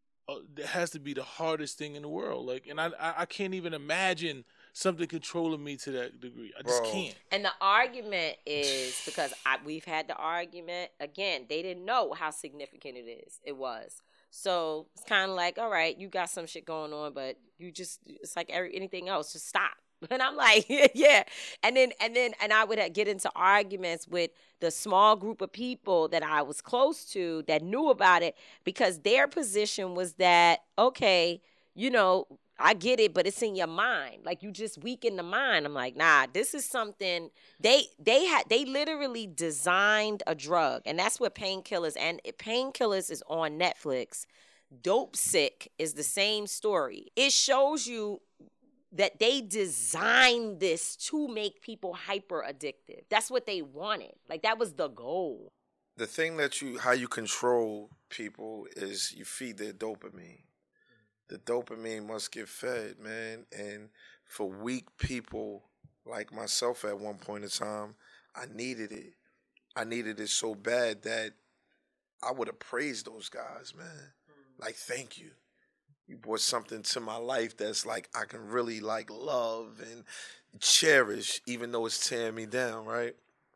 the hardest thing in the world. And I can't even imagine something controlling me to that degree. I just can't. And the argument is because we've had the argument again. They didn't know how significant it was. So it's kind of like, all right, you got some shit going on, but it's like anything else, just stop. And I'm like, yeah. And I would get into arguments with the small group of people that I was close to that knew about it, because their position was that, okay, I get it, but it's in your mind. Like, you just weaken the mind. I'm like, nah, this is something they literally designed a drug, and that's what Painkillers, and Painkillers is on Netflix. Dope Sick is the same story. It shows you that they designed this to make people hyper addictive. That's what they wanted. Like, that was the goal. The thing how you control people is you feed their dopamine. The dopamine must get fed, man. And for weak people like myself at one point in time, I needed it. I needed it so bad that I would have praised those guys, man. Like, thank you. You brought something to my life that's like I can really love and cherish, even though it's tearing me down, right?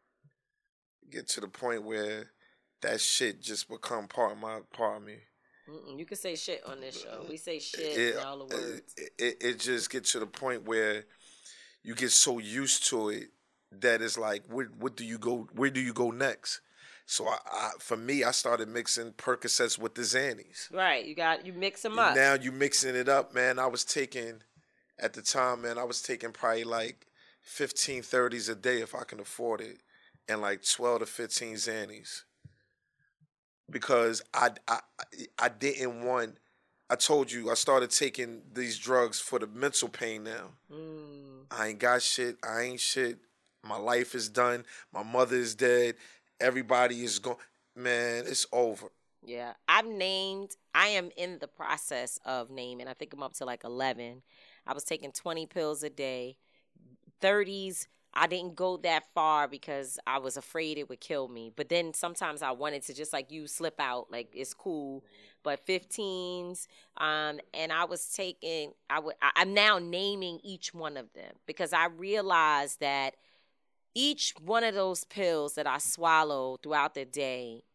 Get to the point where that shit just become part of me. You can say shit on this show. We say shit in all the words. It just gets to the point where you get so used to it that it's like, where do you go next? So for me, I started mixing Percocets with the Xannies. Right, you mix them up. Now you mixing it up, man. At the time, man, I was taking probably 15 30s a day if I can afford it, and 12 to 15 Xannies. Because I didn't want. I told you I started taking these drugs for the mental pain now. I ain't got shit. I ain't shit. My life is done. My mother is dead. Everybody is gone. Man, it's over. Yeah. I am in the process of naming. I think I'm up to 11. I was taking 20 pills a day. 30s, I didn't go that far because I was afraid it would kill me. But then sometimes I wanted to, just like you, slip out. It's cool. But 15s, and I was taking, I'm now naming each one of them, because I realized that each one of those pills that I swallow throughout the day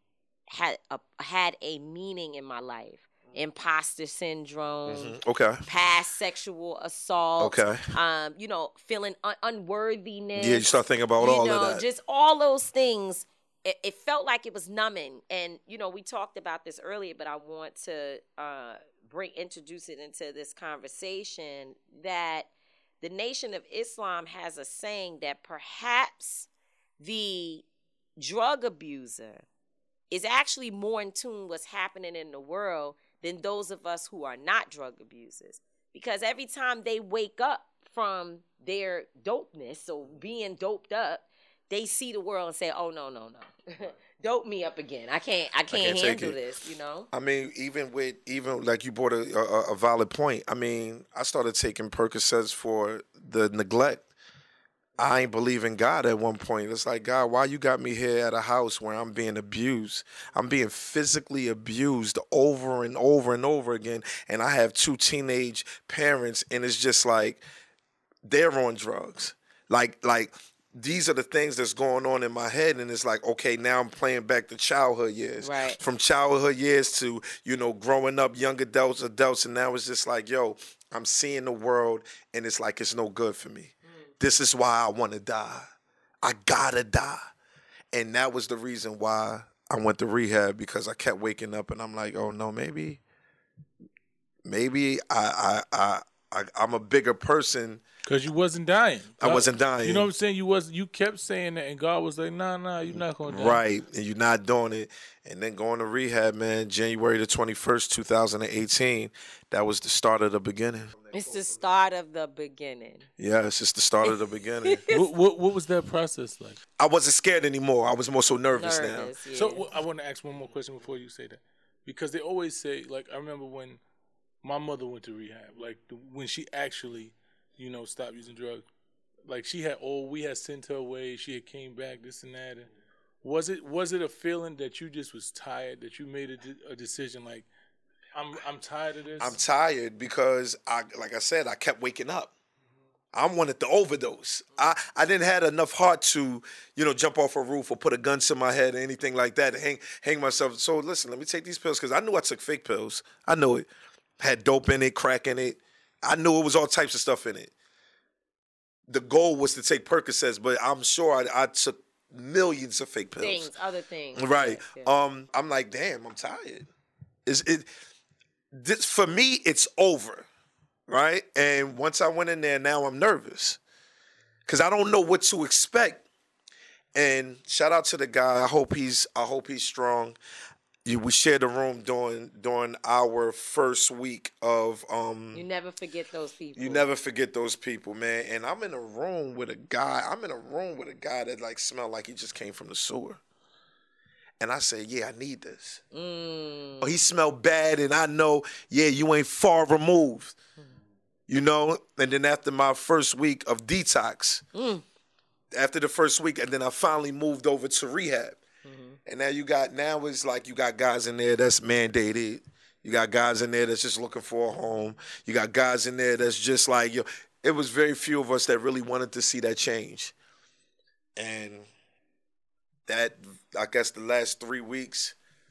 had a meaning in my life. Imposter syndrome, Okay. past sexual assault, Okay. Feeling unworthiness. Yeah, you start thinking about all of that. Just all those things. It felt like it was numbing. And, we talked about this earlier, but I want to introduce it into this conversation that the Nation of Islam has a saying that perhaps the drug abuser is actually more in tune with what's happening in the world than those of us who are not drug abusers. Because every time they wake up from their dopeness or being doped up, they see the world and say, oh, no. Dope me up again. I can't handle this, I mean, even like you brought a valid point. I mean, I started taking Percocets for the neglect. I ain't believe in God at one point. It's like, God, why you got me here at a house where I'm being abused? I'm being physically abused over and over and over again. And I have 2 teenage parents, and it's just like they're on drugs. Like these are the things that's going on in my head, and it's like, okay, now I'm playing back to childhood years. Right. From childhood years to, growing up, young adults, and now it's just like, I'm seeing the world, and it's like it's no good for me. This is why I want to die. I gotta die. And that was the reason why I went to rehab, because I kept waking up and I'm like, oh no, maybe I'm a bigger person. Because you wasn't dying. I wasn't dying. You know what I'm saying? You kept saying that, and God was like, nah, you're not going to die. Right, and you're not doing it. And then going to rehab, man, January the 21st, 2018, that was the start of the beginning. It's the start of the beginning. Yeah, it's just the start of the beginning. What was that process like? I wasn't scared anymore. I was more so nervous now. Yeah. So I want to ask one more question before you say that. Because they always say, like, I remember when my mother went to rehab, like when she actually, stopped using drugs. Like we had sent her away. She had came back, this and that. And was it a feeling that you just was tired, that you made a decision like, I'm tired of this? I'm tired because I kept waking up. I wanted to overdose. I didn't have enough heart to, jump off a roof or put a gun to my head or anything like that and hang myself. So listen, let me take these pills, because I knew I took fake pills. I knew it. Had dope in it, crack in it. I knew it was all types of stuff in it. The goal was to take Percocets, but I'm sure I took millions of fake pills. Other things. Right. Yeah. I'm like, damn, I'm tired. This, for me, it's over. Right? And once I went in there, now I'm nervous because I don't know what to expect. And shout out to the guy. I hope he's strong. We shared a room during our first week of. You never forget those people. You never forget those people, man. And I'm in a room with a guy. That like smelled like he just came from the sewer. And I said, yeah, I need this. Oh, he smelled bad, and I know, yeah, you ain't far removed. And then after my first week of detox, after the first week, and then I finally moved over to rehab. And now you got guys in there that's mandated. You got guys in there that's just looking for a home. You got guys in there that's just like, it was very few of us that really wanted to see that change. And that, I guess the last 3 weeks,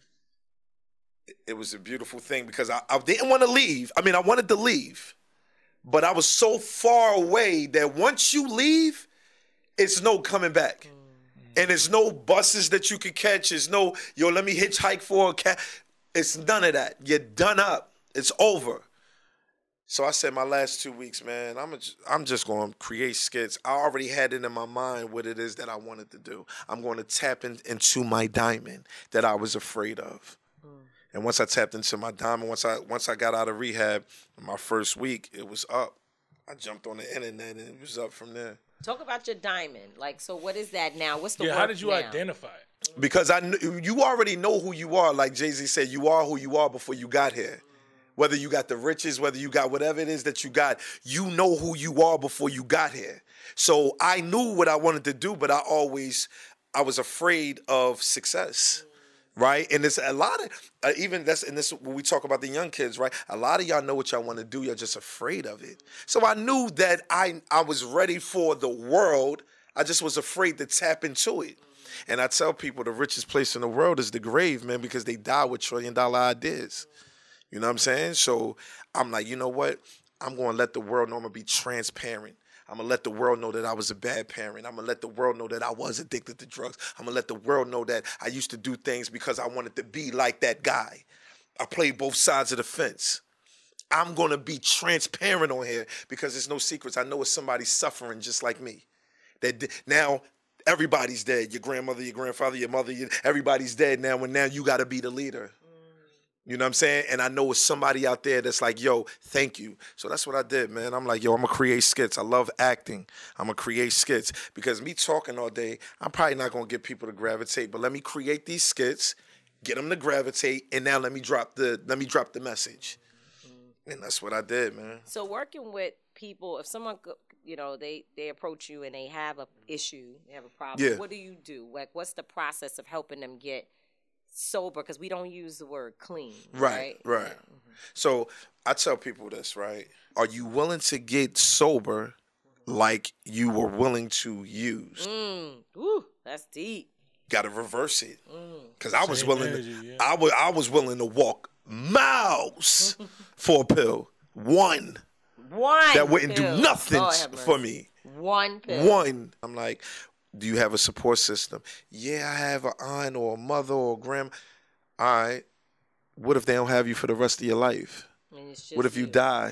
it was a beautiful thing because I didn't want to leave. I mean, I wanted to leave. But I was so far away that once you leave, it's no coming back. And there's no buses that you could catch. There's no, let me hitchhike for a cab. It's none of that. You're done up. It's over. So I said my last 2 weeks, man, I'm just going to create skits. I already had it in my mind what it is that I wanted to do. I'm going to tap into my diamond that I was afraid of. And once I tapped into my diamond, once I got out of rehab, my first week, it was up. I jumped on the internet and it was up from there. Talk about your diamond. Like, so what is that now? What's the work how did you now? identify it? Because you already know who you are. Like Jay-Z said, you are who you are before you got here. Whether you got the riches, whether you got whatever it is that you got, you know who you are before you got here. So I knew what I wanted to do, but I was afraid of success. Right? And it's a lot of, when we talk about the young kids, right? A lot of y'all know what y'all want to do. You're just afraid of it. So I knew that I was ready for the world. I just was afraid to tap into it. And I tell people the richest place in the world is the grave, man, because they die with $1 trillion ideas. You know what I'm saying? So I'm like, you know what? I'm going to let the world know I'm going to be transparent. I'm going to let the world know that I was a bad parent. I'm going to let the world know that I was addicted to drugs. I'm going to let the world know that I used to do things because I wanted to be like that guy. I played both sides of the fence. I'm going to be transparent on here because there's no secrets. I know it's somebody suffering just like me. That now everybody's dead. Your grandmother, your grandfather, your mother, everybody's dead now, and now you got to be the leader. You know what I'm saying? And I know it's somebody out there that's like, yo, thank you. So that's what I did, man. I'm like, yo, I'm going to create skits. I love acting. I'm going to create skits because me talking all day, I'm probably not going to get people to gravitate, but let me create these skits, get them to gravitate, and now let me drop the message. And that's what I did, man. So working with people, if someone, they approach you and they have an issue, they have a problem, what do you do? Like, what's the process of helping them get sober? Because we don't use the word clean. Right. Mm-hmm. So I tell people this, right? Are you willing to get sober like you were willing to use? Ooh, that's deep. Got to reverse it. Because I was willing I was willing to walk miles for a pill. One that wouldn't do nothing for me. One pill. I'm like, do you have a support system? Yeah, I have an aunt or a mother or a grandma. All right. What if they don't have you for the rest of your life? What if you die?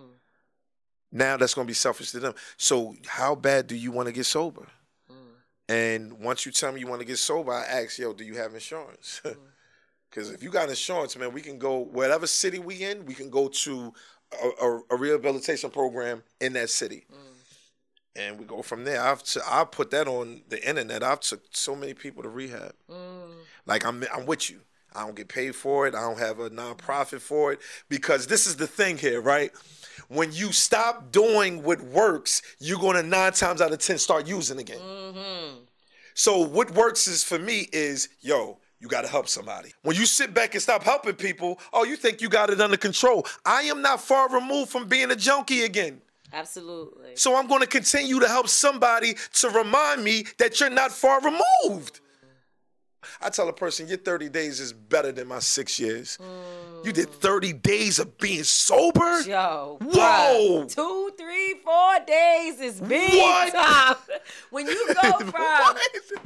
Now that's going to be selfish to them. So how bad do you want to get sober? And once you tell me you want to get sober, I ask, yo, do you have insurance? Because if you got insurance, man, we can go whatever city we in, we can go to a rehabilitation program in that city. And we go from there. I've put that on the internet. I've took so many people to rehab. Like, I'm with you. I don't get paid for it. I don't have a nonprofit for it. Because this is the thing here, right? When you stop doing what works, you're going to 9 times out of 10 start using again. So what works is for me is, yo, you got to help somebody. When you sit back and stop helping people, oh, you think you got it under control. I am not far removed from being a junkie again. Absolutely. So I'm going to continue to help somebody to remind me that you're not far removed. I tell a person, your 30 days is better than my 6 years. You did 30 days of being sober? Yo. Whoa. 2, 3, 4 days is big time. When you go from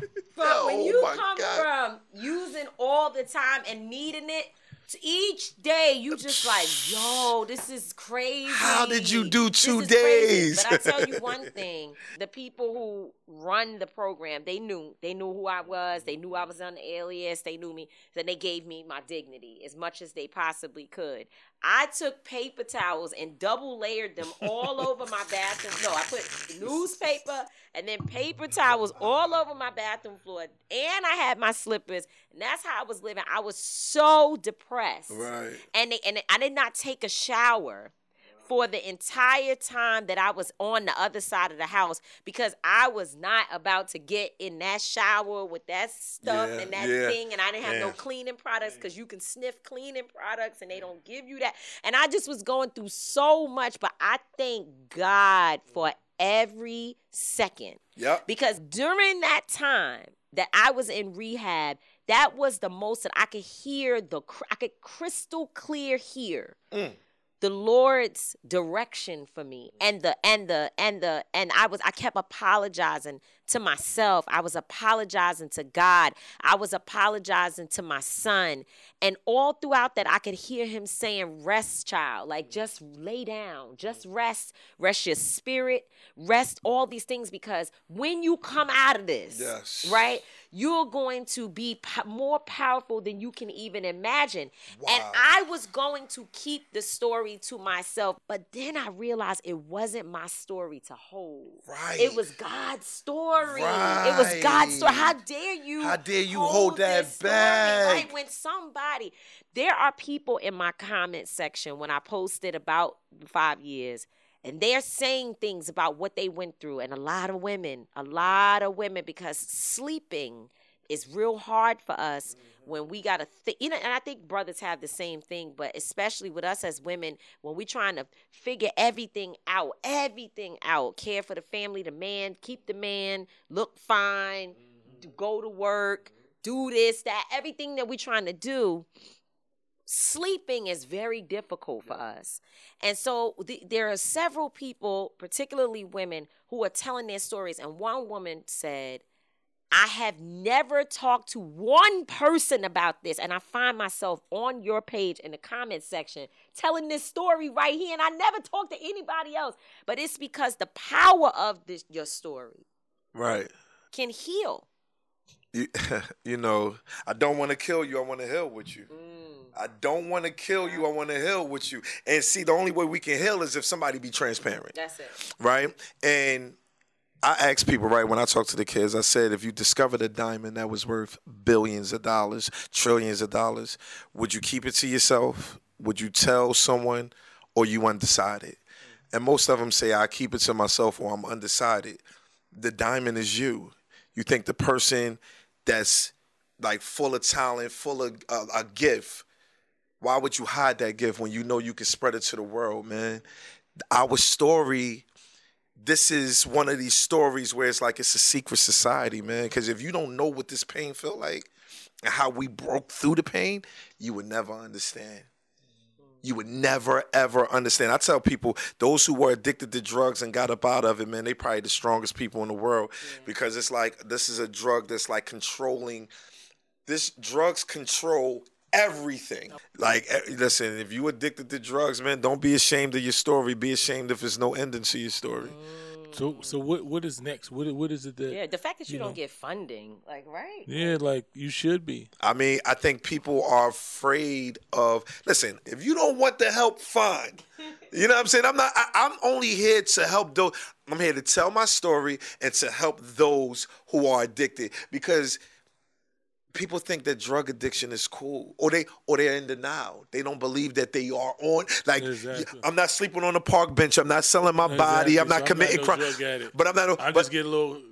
from using all the time and needing it, each day you just like, yo, this is crazy. How did you do 2 days? But I tell you one thing, the people who run the program, they knew who I was. They knew I was on the alias. They knew me. Then they gave me my dignity as much as they possibly could. I took paper towels and double layered them all over my bathroom. No, I put newspaper and then paper towels all over my bathroom floor. And I had my slippers. And that's how I was living. I was so depressed. Right. And I did not take a shower for the entire time that I was on the other side of the house because I was not about to get in that shower with that stuff and that thing, and I didn't have no cleaning products because you can sniff cleaning products and they don't give you that. And I just was going through so much, but I thank God for every second. Yep. Because during that time that I was in rehab, that was the most that I could hear, I could crystal clear hear the Lord's direction for me, and I kept apologizing to myself. I was apologizing to God. I was apologizing to my son, and all throughout that, I could hear him saying, "Rest, child. Like just lay down, just rest your spirit, rest all these things, because when you come out of this, right, you're going to be more powerful than you can even imagine." Wow. And I was going to keep the story to myself, but then I realized it wasn't my story to hold. Right. It was God's story. Right. It was God's story. How dare you hold that back? Right? When there are people in my comment section when I posted about 5 years, and they're saying things about what they went through. And a lot of women, because sleeping is real hard for us when we got to and I think brothers have the same thing, but especially with us as women, when we're trying to figure everything out, care for the family, the man, keep the man, look fine, go to work, do this, that, everything that we're trying to do. Sleeping is very difficult for us. And so there are several people, particularly women, who are telling their stories. And one woman said, I have never talked to one person about this. And I find myself on your page in the comment section telling this story right here. And I never talked to anybody else. But it's because the power of your story can heal. You know, I don't want to kill you. I want to heal with you. I don't want to kill you. I want to heal with you. And see, the only way we can heal is if somebody be transparent. That's it. Right? And I ask people, right, when I talk to the kids, I said, if you discovered a diamond that was worth billions of dollars, trillions of dollars, would you keep it to yourself? Would you tell someone, or you undecided? And most of them say, I keep it to myself, or I'm undecided. The diamond is you. You think the person that's like full of talent, full of a gift, why would you hide that gift when you know you can spread it to the world, man? Our story, this is one of these stories where it's like it's a secret society, man. Because if you don't know what this pain felt like and how we broke through the pain, you would never understand. You would never, ever understand. I tell people, those who were addicted to drugs and got up out of it, man, they probably the strongest people in the world. Because it's like, this is a drug that's like controlling. Drugs control everything. Like, listen, if you addicted to drugs, man, don't be ashamed of your story. Be ashamed if there's no ending to your story. So what is next? What is it that? The fact that you don't get funding, like, right? Yeah, like you should be. I mean, I think people are afraid of. Listen, if you don't want the help, fine. You know what I'm saying? I'm only here to help those. I'm here to tell my story and to help those who are addicted, because people think that drug addiction is cool, or they're in denial. They don't believe that they are on. Like, I'm not sleeping on a park bench. I'm not selling my body. I'm not committing crime. But I'm not. I just get a little.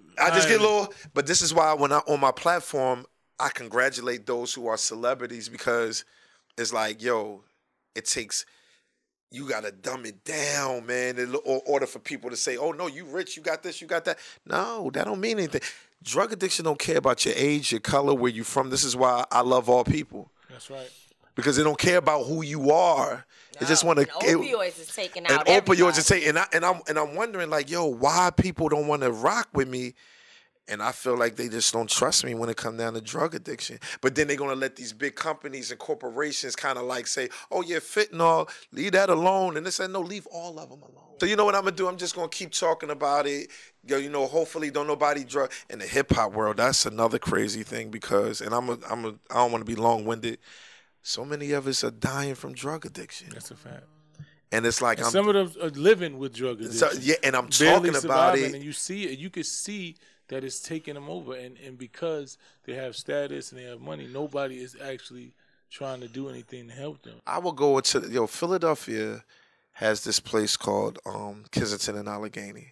But this is why when on my platform, I congratulate those who are celebrities, because it's like, yo, it takes. You gotta dumb it down, man, in order for people to say, "Oh no, you rich, you got this, you got that." No, that don't mean anything. Drug addiction don't care about your age, your color, where you from. This is why I love all people. That's right. Because they don't care about who you are. They just want to. Opioids is taking out. And opioids is taking. And I'm wondering, like, yo, why people don't want to rock with me? And I feel like they just don't trust me when it comes down to drug addiction. But then they're going to let these big companies and corporations kind of like say, oh, yeah, fentanyl, leave that alone. And they say, no, leave all of them alone. So you know what I'm going to do? I'm just going to keep talking about it. You know, hopefully don't nobody drug. In the hip-hop world, that's another crazy thing because, and I don't want to be long-winded, so many of us are dying from drug addiction. That's a fact. And it's like, some of them are living with drug addiction. So, yeah, and I'm talking about it. And you see it. You can see that it's taking them over. And because they have status and they have money, nobody is actually trying to do anything to help them. I will go into, Philadelphia has this place called Kensington and Allegheny.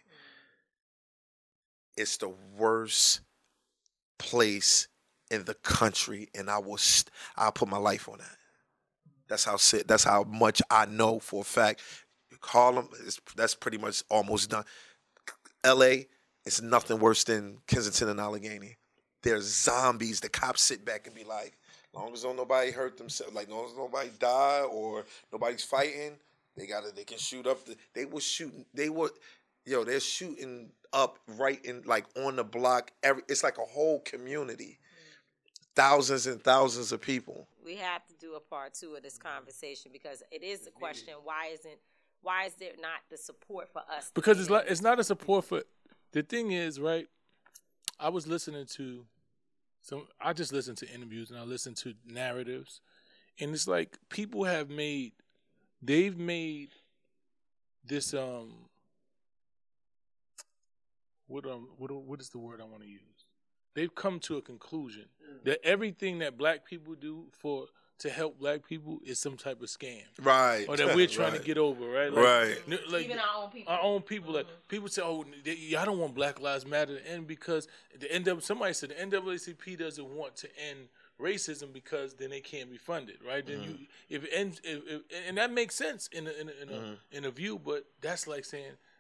It's the worst place in the country, and I'll put my life on that. That's how much I know for a fact. Harlem, that's pretty much almost done. L.A., it's nothing worse than Kensington and Allegheny. There's zombies. The cops sit back and be like, as long as don't nobody hurt themselves, like as long as nobody die or nobody's fighting, they can shoot up. They're shooting up right in, like on the block. It's like a whole community. Thousands and thousands of people. We have to do a part 2 of this conversation because it is a question: why is there not the support for us? Because it's not a support for. The thing is, right? I was listening to I just listened to interviews and I listened to narratives, and it's like people they've made this what is the word I want to use? They've come to a conclusion that everything that black people do to help black people is some type of scam. Right. Or that we're trying to get over, right? Like, even our own people. Our own people. Like, people say, I don't want Black Lives Matter to end because somebody said the NAACP doesn't want to end racism because then they can't be funded, right? Then and that makes sense in a view, but that's like saying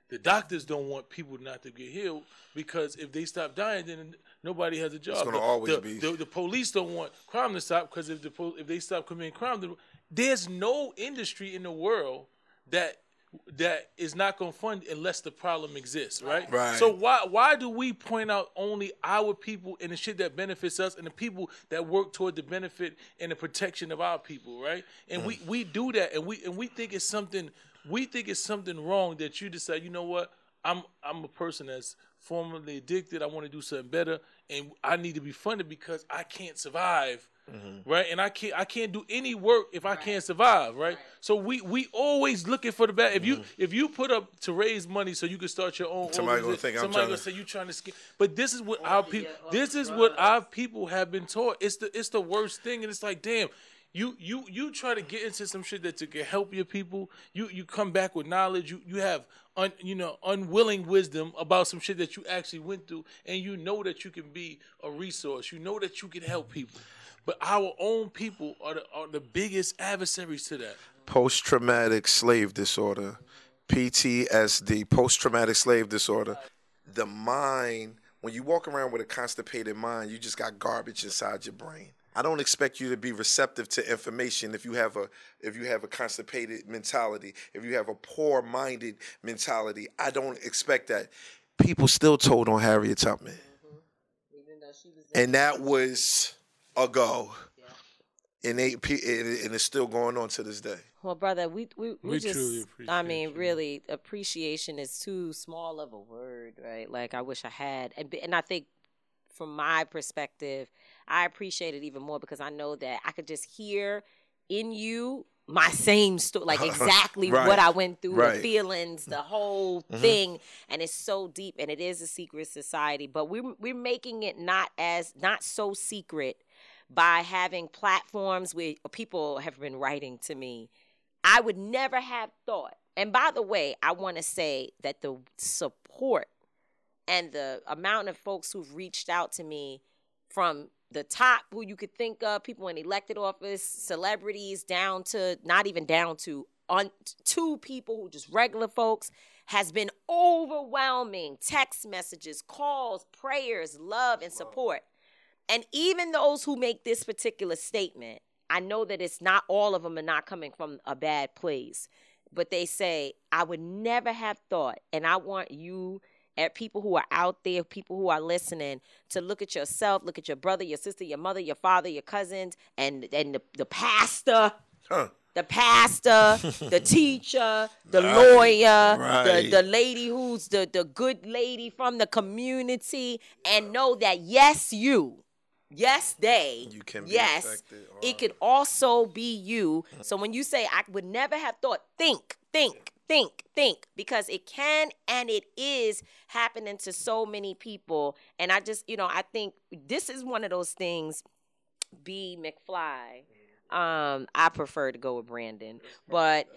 The doctors don't want people not to get healed because if they stop dying, then nobody has a job. It's going to always be. The police don't want crime to stop because if they stop committing crime, there's no industry in the world that is not going to fund unless the problem exists, right? Right. So why do we point out only our people and the shit that benefits us and the people that work toward the benefit and the protection of our people, right? And we do that, and we think it's something. We think it's something wrong that you decide, you know what, I'm a person that's formerly addicted. I want to do something better, and I need to be funded because I can't survive, right? And I can't do any work if I can't survive, right? So we always looking for the bad. If you put up to raise money so you can start your own, somebody gonna think somebody gonna say you trying to scam. But this is what our people. This is what our people have been taught. It's the worst thing, and it's like, damn. You try to get into some shit that can help your people. You come back with knowledge. You have unwilling wisdom about some shit that you actually went through, and you know that you can be a resource. You know that you can help people. But our own people are the biggest adversaries to that. Post-traumatic slave disorder, PTSD, post-traumatic slave disorder. The mind, when you walk around with a constipated mind, you just got garbage inside your brain. I don't expect you to be receptive to information if you have a constipated mentality, if you have a poor-minded mentality. I don't expect that. People still told on Harriet Tubman. And that was a go. And it's still going on to this day. Well, brother, we just, truly appreciate I mean, really, appreciation is too small of a word, right? Like, I wish I had. And I think from my perspective, I appreciate it even more because I know that I could just hear in you my same story, like exactly what I went through, the feelings, the whole thing, and it's so deep, and it is a secret society, but we're making it not so secret by having platforms where people have been writing to me. I would never have thought, and by the way, I want to say that the support and the amount of folks who've reached out to me from the top, who you could think of, people in elected office, celebrities, down to, not even down to, to people who just regular folks, has been overwhelming. Text messages, calls, prayers, love, and support. And even those who make this particular statement, I know that it's not, all of them are not coming from a bad place, but they say, I would never have thought, and I want you, at people who are out there, people who are listening, to look at yourself, look at your brother, your sister, your mother, your father, your cousins, and the pastor, the pastor, the teacher, the lawyer, the lady who's the good lady from the community, and know that yes, you. Yes, they. You can be affected. It could also be you. So when you say, I would never have thought, think, because it can and it is happening to so many people. And I just, I think this is one of those things, B. McFly. I prefer to go with Brandon, but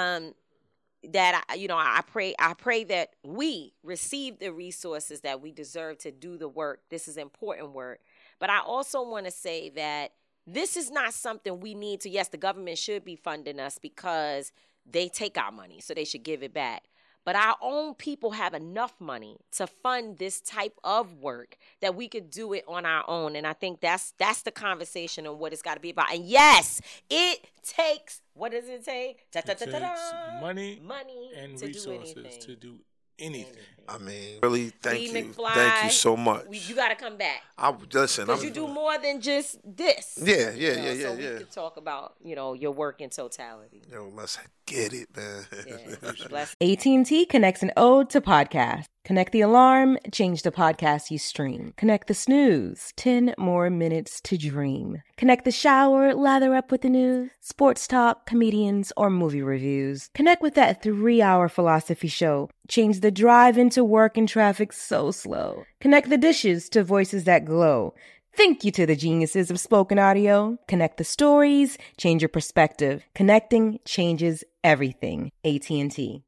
that I pray that we receive the resources that we deserve to do the work. This is important work. But I also want to say that this is not something we need to, yes, the government should be funding us because they take our money, so they should give it back. But our own people have enough money to fund this type of work that we could do it on our own. And I think that's the conversation and what it's got to be about. And yes, it takes, what does it take? It takes money and to resources do anything. to do anything. I mean, really, thank you. McFly, thank you so much. You got to come back. Listen, because you do more than just this. Yeah. So we could talk about, your work in totality. Yo, let's get it, man. Yeah. AT&T connects an ode to podcast. Connect the alarm, change the podcast you stream. Connect the snooze, 10 more minutes to dream. Connect the shower, lather up with the news, sports talk, comedians, or movie reviews. Connect with that 3-hour philosophy show. Change the drive into work in traffic so slow. Connect the dishes to voices that glow. Thank you to the geniuses of spoken audio. Connect the stories, change your perspective. Connecting changes everything. AT&T.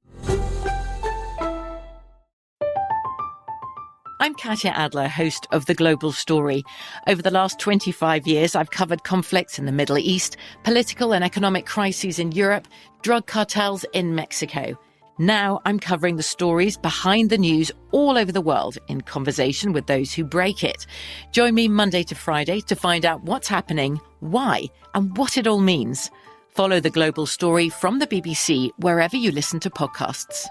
I'm Katya Adler, host of The Global Story. Over the last 25 years, I've covered conflicts in the Middle East, political and economic crises in Europe, drug cartels in Mexico. Now I'm covering the stories behind the news all over the world in conversation with those who break it. Join me Monday to Friday to find out what's happening, why, and what it all means. Follow The Global Story from the BBC wherever you listen to podcasts.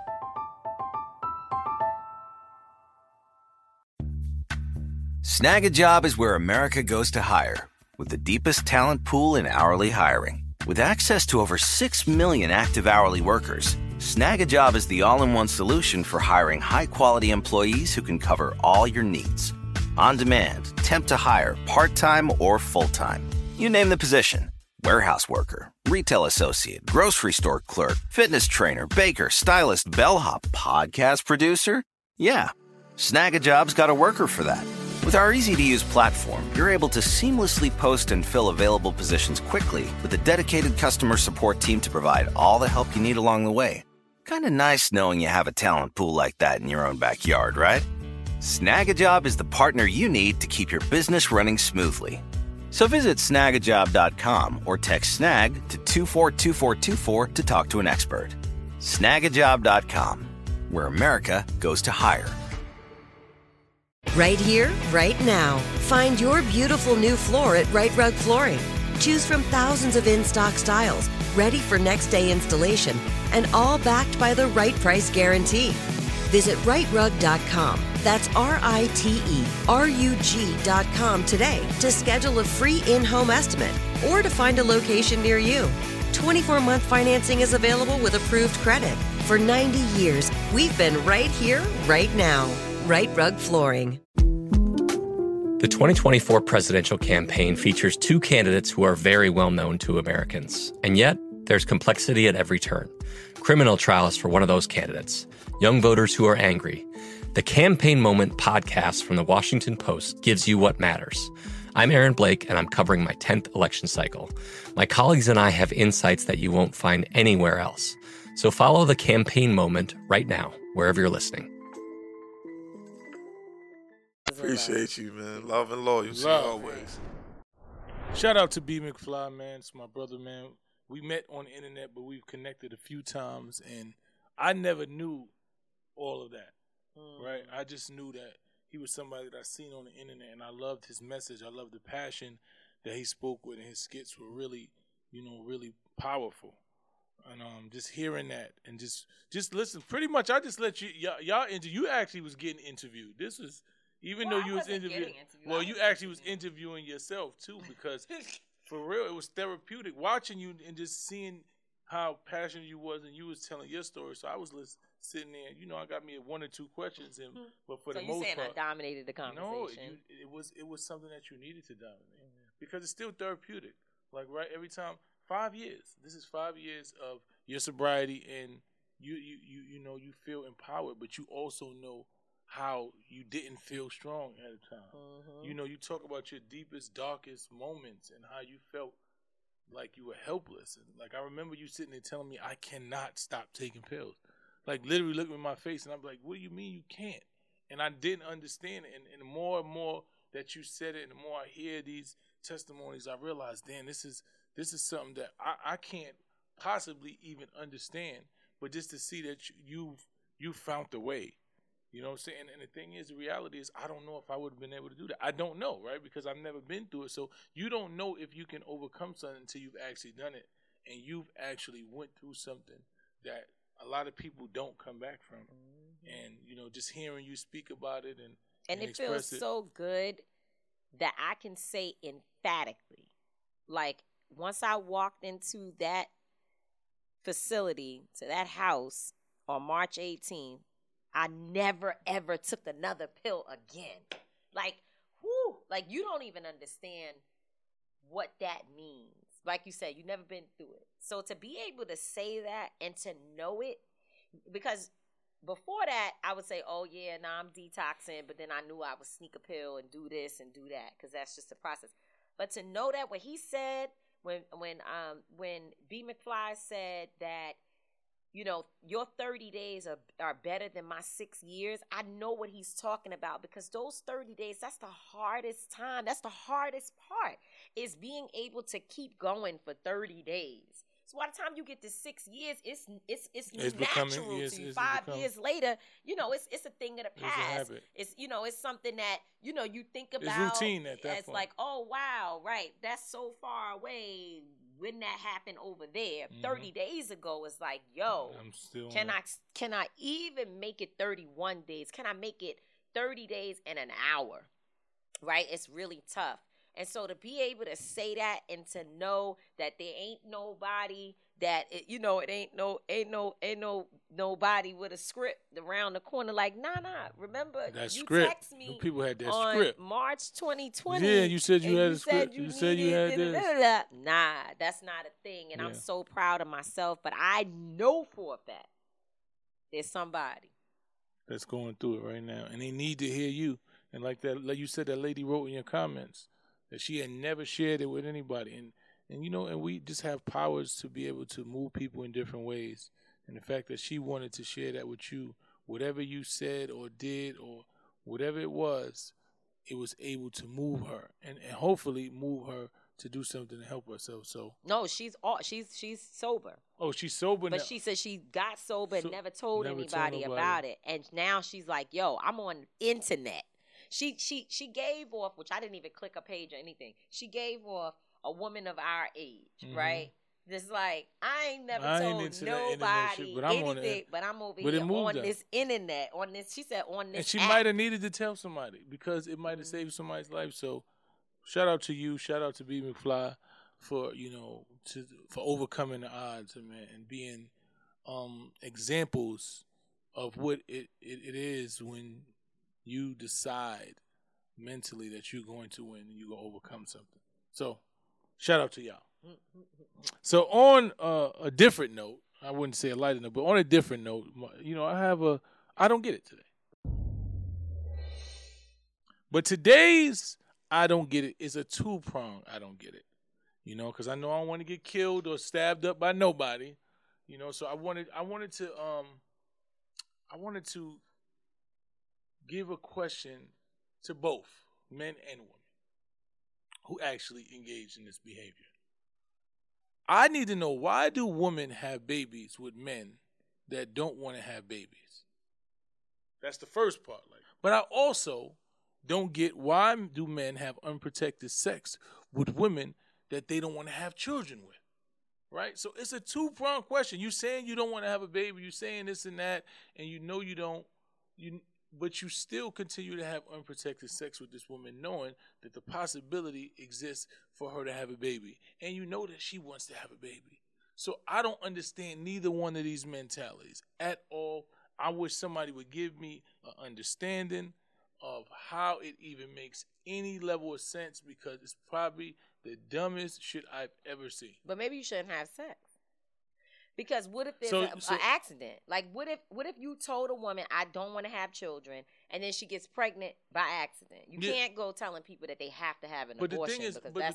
Snag a Job is where America goes to hire, with the deepest talent pool in hourly hiring. With access to over 6 million active hourly workers, Snag a Job is the all-in-one solution for hiring high-quality employees who can cover all your needs. On demand, temp to hire, part-time or full-time. You name the position. Warehouse worker, retail associate, grocery store clerk, fitness trainer, baker, stylist, bellhop, podcast producer. Yeah, Snag a Job's got a worker for that. With our easy-to-use platform, you're able to seamlessly post and fill available positions quickly with a dedicated customer support team to provide all the help you need along the way. Kind of nice knowing you have a talent pool like that in your own backyard, right? Snag a Job is the partner you need to keep your business running smoothly. So visit snagajob.com or text SNAG to 242424 to talk to an expert. Snagajob.com, where America goes to hire. Right here, right now. Find your beautiful new floor at Right Rug Flooring. Choose from thousands of in-stock styles, ready for next day installation, and all backed by the right price guarantee. Visit rightrug.com. That's RITERUG.com today to schedule a free in-home estimate or to find a location near you. 24-month financing is available with approved credit. For 90 years, we've been right here, right now. Right Rug Flooring. The 2024 presidential campaign features two candidates who are very well known to Americans. And yet, there's complexity at every turn. Criminal trials for one of those candidates. Young voters who are angry. The Campaign Moment podcast from the Washington Post gives you what matters. I'm Aaron Blake, and I'm covering my 10th election cycle. My colleagues and I have insights that you won't find anywhere else. So follow The Campaign Moment right now, wherever you're listening. Appreciate you, man. Love and loyalty always. Shout out to B. McFly, man. It's my brother, man. We met on the internet, but we've connected a few times, and I never knew all of that, right? I just knew that he was somebody that I seen on the internet, and I loved his message. I loved the passion that he spoke with, and his skits were really, really powerful. And just hearing that and just listen. Pretty much, I just let y'all you actually was getting interviewed. This was. Even though you was interviewing, you actually was interviewing yourself too, because for real, it was therapeutic watching you and just seeing how passionate you was, and you was telling your story. So I was sitting there, I got me 1 or 2 questions, but for the most part, I dominated the conversation. No, it was something that you needed to dominate because it's still therapeutic. Like every time, 5 years. This is 5 years of your sobriety, and you feel empowered, but you also know how you didn't feel strong at the time. You talk about your deepest, darkest moments and how you felt like you were helpless. And like, I remember you sitting there telling me, I cannot stop taking pills. Like, literally looking in my face, and I'm like, what do you mean you can't? And I didn't understand it. And the more and more that you said it, and the more I hear these testimonies, I realize, damn, this is something that I can't possibly even understand. But just to see that you found the way. You know what I'm saying? And the thing is, the reality is, I don't know if I would have been able to do that. I don't know, right? Because I've never been through it. So you don't know if you can overcome something until you've actually done it. And you've actually went through something that a lot of people don't come back from. And, just hearing you speak about it and it feels so good that I can say emphatically, like, once I walked into that facility, to that house on March 18th, I never, ever took another pill again. Like, whoo, like, you don't even understand what that means. Like you said, you've never been through it. So to be able to say that and to know it, because before that, I would say, oh, yeah, I'm detoxing, but then I knew I would sneak a pill and do this and do that, because that's just the process. But to know that what he said, when B. McFly said that, your 30 days are better than my 6 years, I know what he's talking about, because those 30 days, that's the hardest time. That's the hardest part, is being able to keep going for 30 days So by the time you get to 6 years, it's becoming, natural yes, to you. it's 5 becoming- years later, it's a thing of the It's a past. habit. It's something that you think about. It's routine at that It's point. like, oh wow, right, that's so far away. When that happened over there, 30 days ago, it's like, yo, I'm still can I even make it 31 days? Can I make it 30 days and an hour? Right? It's really tough. And so to be able to say that and to know that there ain't nobody that nobody with a script around the corner, like, nah. Remember, That you script. text me Them people had that on script. March 2020. Yeah, you said you and had you a script. said You said you had needed this. Nah, that's not a thing. And I'm Yeah. so proud of myself. But I know for a fact there's somebody That's going through it right now, and they need to hear you. And like you said, that lady wrote in your comments that she had never shared it with anybody, and we just have powers to be able to move people in different ways. And the fact that she wanted to share that with you, whatever you said or did or whatever it was able to move her and hopefully move her to do something to help herself. So no, she's sober. Oh, she's sober but now. she said she got sober and never told never anybody told about it. And now she's like, yo, I'm on the internet. She gave off, which I didn't even click a page or anything. She gave off a woman of our age, right? Just like, I ain't never told nobody shit, but I'm on anything, it. but I'm over But it here moved on her. this internet, on this, she said, on this And she app. might have needed to tell somebody because it might have saved somebody's life. So shout out to you. Shout out to B. McFly for, for overcoming the odds, man, and being examples of what it is when you decide mentally that you're going to win and you're going to overcome something. So shout out to y'all. So on a different note, I wouldn't say a lighter note, but on a different note, I don't get it today. But today's I don't get it is a two-prong I don't get it. Because I know I don't want to get killed or stabbed up by nobody. So I wanted to give a question to both men and women who actually engage in this behavior. I need to know, why do women have babies with men that don't want to have babies? That's the first part. But I also don't get, why do men have unprotected sex with women that they don't want to have children with? Right? So it's a two-pronged question. You saying you don't want to have a baby, you saying this and that, and you know you don't, but you still continue to have unprotected sex with this woman, knowing that the possibility exists for her to have a baby. And you know that she wants to have a baby. So I don't understand neither one of these mentalities at all. I wish somebody would give me an understanding of how it even makes any level of sense, because it's probably the dumbest shit I've ever seen. But maybe you shouldn't have sex. Because what if there's an accident? Like, what if you told a woman, I don't want to have children, and then she gets pregnant by accident? You can't go telling people that they have to have an abortion.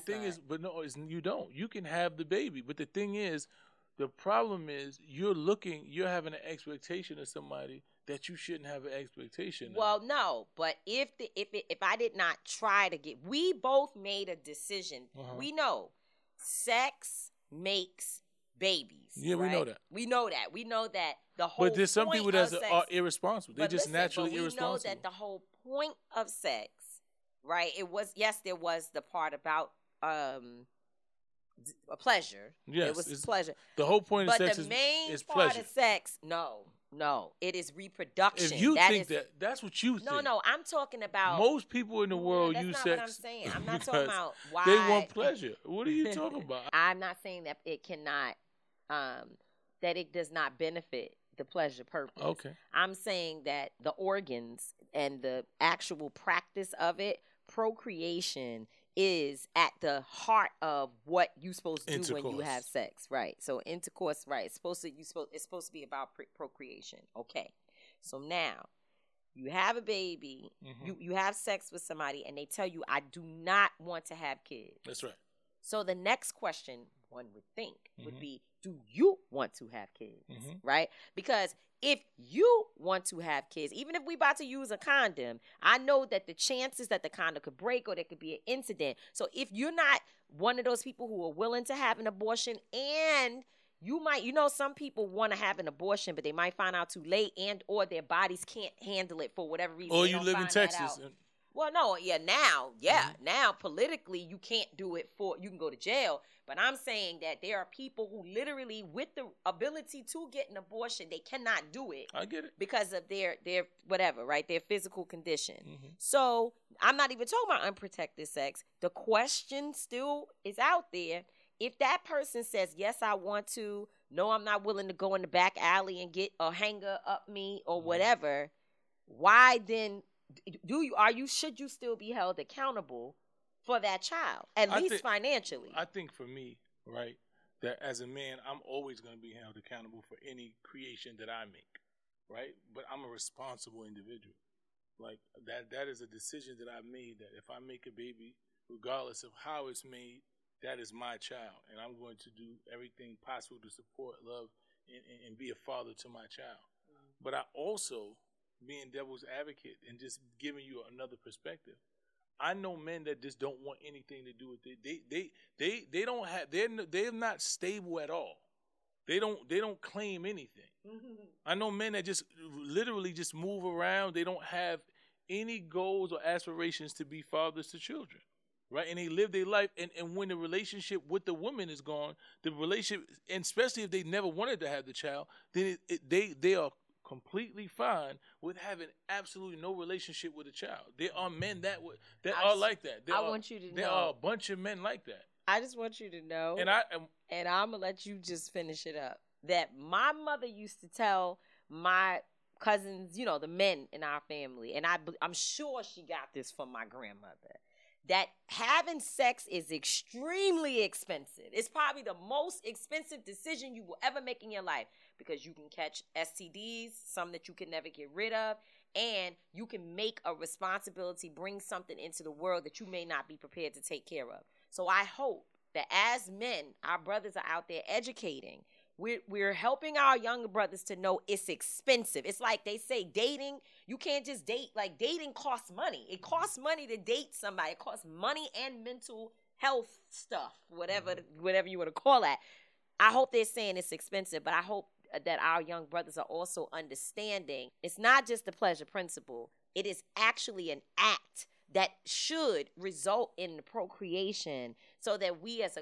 You don't. You can have the baby. But the thing is, the problem is you're having an expectation of somebody that you shouldn't have an expectation of. Well, no, but if I did not try to we both made a decision. We know sex makes babies. Yeah, right? We know that. We know that the whole. But there's some people that are irresponsible. They're just naturally irresponsible. We know that the whole point of sex, right? There was the part about a pleasure. Yes, it was pleasure. The whole point of sex is pleasure. But the main part of sex, no, it is reproduction. If you think that's what you think. No, I'm talking about. Most people in the world use sex. That's not what I'm saying. I'm not talking about why they want pleasure. What are you talking about? I'm not saying that it cannot, that it does not benefit the pleasure purpose. Okay. I'm saying that the organs and the actual practice of it, procreation, is at the heart of what you're supposed to do when you have sex, right? So intercourse, right? It's supposed to be about procreation. Okay, so now you have a baby, you have sex with somebody, and they tell you, I do not want to have kids. That's right. So the next question one would think would be, do you want to have kids, right? Because if you want to have kids, even if we about to use a condom, I know that the chances that the condom could break or there could be an incident. So if you're not one of those people who are willing to have an abortion and you might, some people want to have an abortion, but they might find out too late, and or their bodies can't handle it for whatever reason. Or They you don't live in find that Texas. out. Well, no, now politically you can't do it you can go to jail. But I'm saying that there are people who literally, with the ability to get an abortion, they cannot do it. I get it. Because of their whatever, right? Their physical condition. So I'm not even talking about unprotected sex. The question still is out there. If that person says, yes, I want to, no, I'm not willing to go in the back alley and get a hanger up me or whatever, why then should you still be held accountable for that child, at least financially? I think for me, right, that as a man, I'm always going to be held accountable for any creation that I make, right? But I'm a responsible individual. Like, that is a decision that I've made, that if I make a baby, regardless of how it's made, that is my child, and I'm going to do everything possible to support, love, and be a father to my child. But I also, being devil's advocate and just giving you another perspective, I know men that just don't want anything to do with it. They don't have, they're not stable at all. They don't claim anything. I know men that just literally just move around. They don't have any goals or aspirations to be fathers to children. Right, and they live their life, and when the relationship with the woman is gone, the relationship, and especially if they never wanted to have the child, then they are completely fine with having absolutely no relationship with a child. There are men that are like that. There are a bunch of men like that. I just want you to know, and I'm gonna let you just finish it up, that my mother used to tell my cousins, the men in our family, and I'm sure she got this from my grandmother, that having sex is extremely expensive. It's probably the most expensive decision you will ever make in your life, because you can catch STDs, some that you can never get rid of, and you can make a responsibility, bring something into the world that you may not be prepared to take care of. So I hope that as men, our brothers are out there educating. We're helping our younger brothers to know it's expensive. It's like they say dating, you can't just date. Like, dating costs money. It costs money to date somebody. It costs money and mental health stuff, whatever you want to call that. I hope they're saying it's expensive, but I hope that our young brothers are also understanding it's not just the pleasure principle. It is actually an act that should result in the procreation, so that we as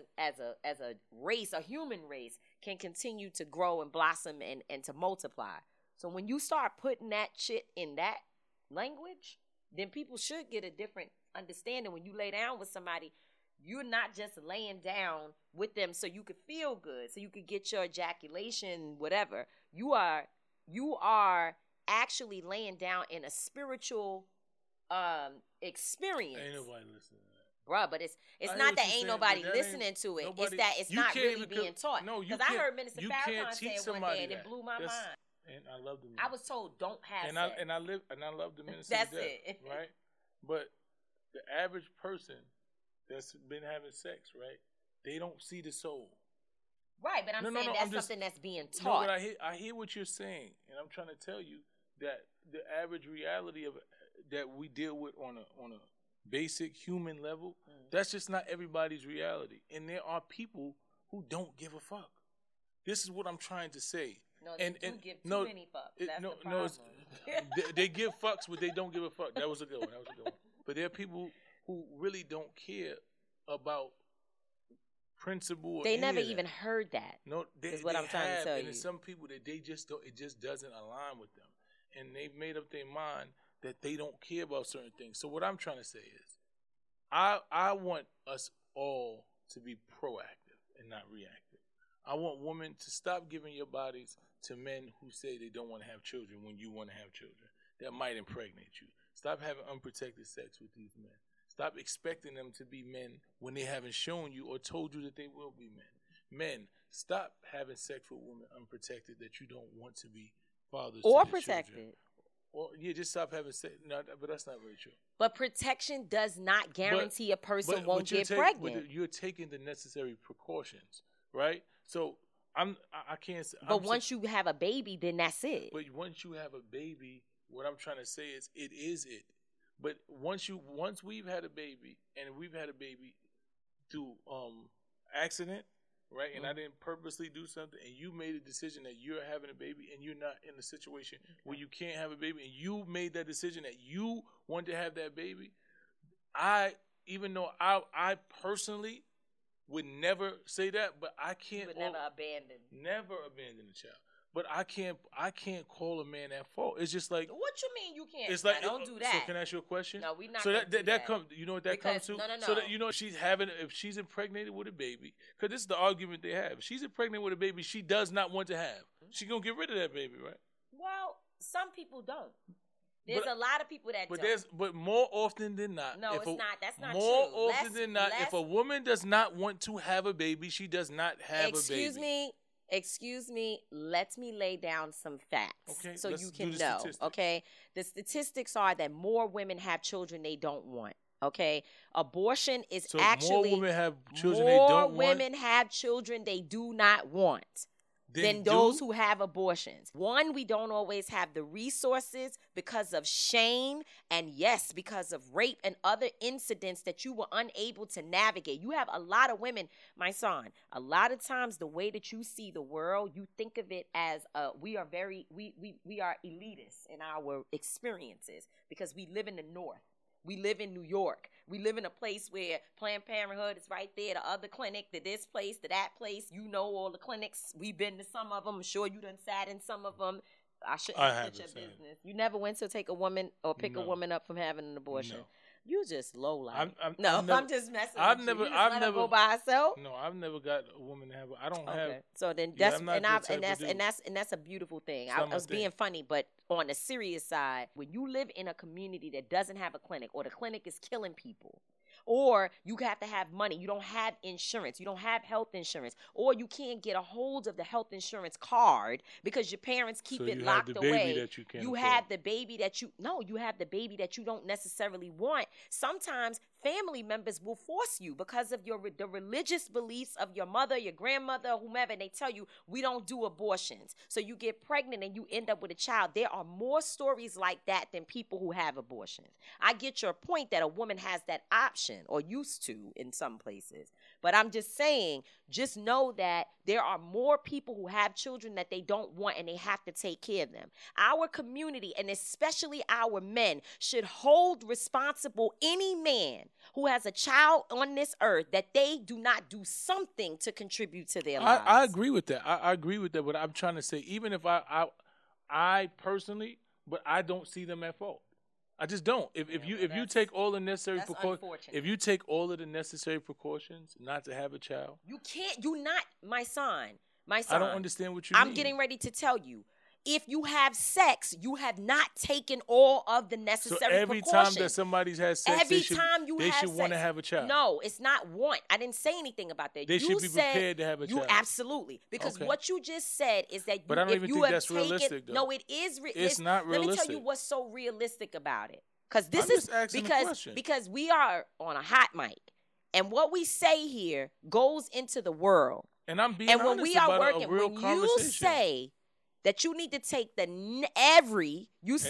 a race, a human race, can continue to grow and blossom and to multiply. So when you start putting that shit in that language, then people should get a different understanding. When you lay down with somebody, you're not just laying down with them so you could feel good, so you could get your ejaculation, whatever. You are actually laying down in a spiritual experience. Ain't nobody listening to that. Bruh, but it's not that ain't nobody listening to it. It's that it's not really being taught. No, because I heard Minister Farrakhan say it one day, and it blew my mind. And I love the. I was told don't have sex. And I love the minister. That's to death, it. Right? But the average person that's been having sex, right? They don't see the soul. Right, but I'm saying that's something that's being taught. No, but I hear what you're saying, and I'm trying to tell you that the average reality of that we deal with on a basic human level, that's just not everybody's reality. And there are people who don't give a fuck. This is what I'm trying to say. No, they do give too many fucks. That's the problem. They give fucks, but they don't give a fuck. That was a good one. But there are people who really don't care about principle. They never even heard that. No, is what I'm trying to tell you. And there's some people that they just don't. It just doesn't align with them, and they've made up their mind that they don't care about certain things. So what I'm trying to say is, I want us all to be proactive and not reactive. I want women to stop giving your bodies to men who say they don't want to have children when you want to have children that might impregnate you. Stop having unprotected sex with these men. Stop expecting them to be men when they haven't shown you or told you that they will be men. Men, stop having sex with women unprotected that you don't want to be fathers or to protected. Children. Or just stop having sex. No, but that's not very true. But protection does not guarantee a person won't get pregnant. But you're taking the necessary precautions, right? So I can't. But once you have a baby, then that's it. But once you have a baby, what I'm trying to say is, it is it. But once we've had a baby, and we've had a baby through accident, right? And I didn't purposely do something, and you made a decision that you're having a baby, and you're not in a situation where you can't have a baby, and you made that decision that you want to have that baby. Even though I personally would never say that, but I can't. You would never abandon a child. But I can't call a man at fault. It's just like, what you mean you can't? It's like, don't do that. So can I ask you a question? No, we not. So that comes. You know what that comes to? No. So that, if she's impregnated with a baby, because this is the argument they have. If she's impregnated with a baby she does not want to have, she gonna get rid of that baby, right? Well, some people don't. There's a lot of people that don't. But more often than not. No, it's not. That's not more true. More often than not, if a woman does not want to have a baby, she does not have a baby. Excuse me, let me lay down some facts so you can know. Statistics. Okay? The statistics are that more women have children they don't want. Okay? Abortion is actually more women have children they don't want. More women have children they do not want than those who have abortions. One, we don't always have the resources because of shame and, yes, because of rape and other incidents that you were unable to navigate. You have a lot of women, my son, a lot of times the way that you see the world, you think of it as we are elitist in our experiences because we live in the North. We live in New York. We live in a place where Planned Parenthood is right there, the other clinic, to this place, to that place. You know all the clinics. We've been to some of them. I'm sure you done sat in some of them. I shouldn't put your business. You never went to take a woman or pick a woman up from having an abortion. No. You just low life. I'm just messing with you. Let her go by herself. No, I've never got a woman to have. I don't have. So then that's a beautiful thing. I was being funny, but on the serious side, when you live in a community that doesn't have a clinic, or the clinic is killing people, or you have to have money, you don't have insurance, you don't have health insurance, or you can't get a hold of the health insurance card because your parents keep it locked away. You have the baby that you don't necessarily want. Sometimes family members will force you because of the religious beliefs of your mother, your grandmother, whomever, and they tell you, we don't do abortions. So you get pregnant and you end up with a child. There are more stories like that than people who have abortions. I get your point that a woman has that option, or used to in some places. But I'm just saying, just know that there are more people who have children that they don't want and they have to take care of them. Our community, and especially our men, should hold responsible any man who has a child on this earth that they do not do something to contribute to their lives. I agree with that. I agree with that. But I'm trying to say, even if I personally, but I don't see them at fault. I just don't. If you take all the necessary precautions, if you take all of the necessary precautions not to have a child, you can't. You not my son. I don't understand what you mean. I'm getting ready to tell you. If you have sex, you have not taken all of the necessary precautions. So every time that somebody's had sex, they should want to have a child. No, it's not want. I didn't say anything about that. They should be prepared to have a child. Absolutely. Because what you just said is that but I don't even think that's realistic, though. No, it is. It's not realistic. Let me tell you what's so realistic about it. Because we are on a hot mic. And what we say here goes into the world. And I'm being honest we are about working, a real when conversation. You say that you need to take every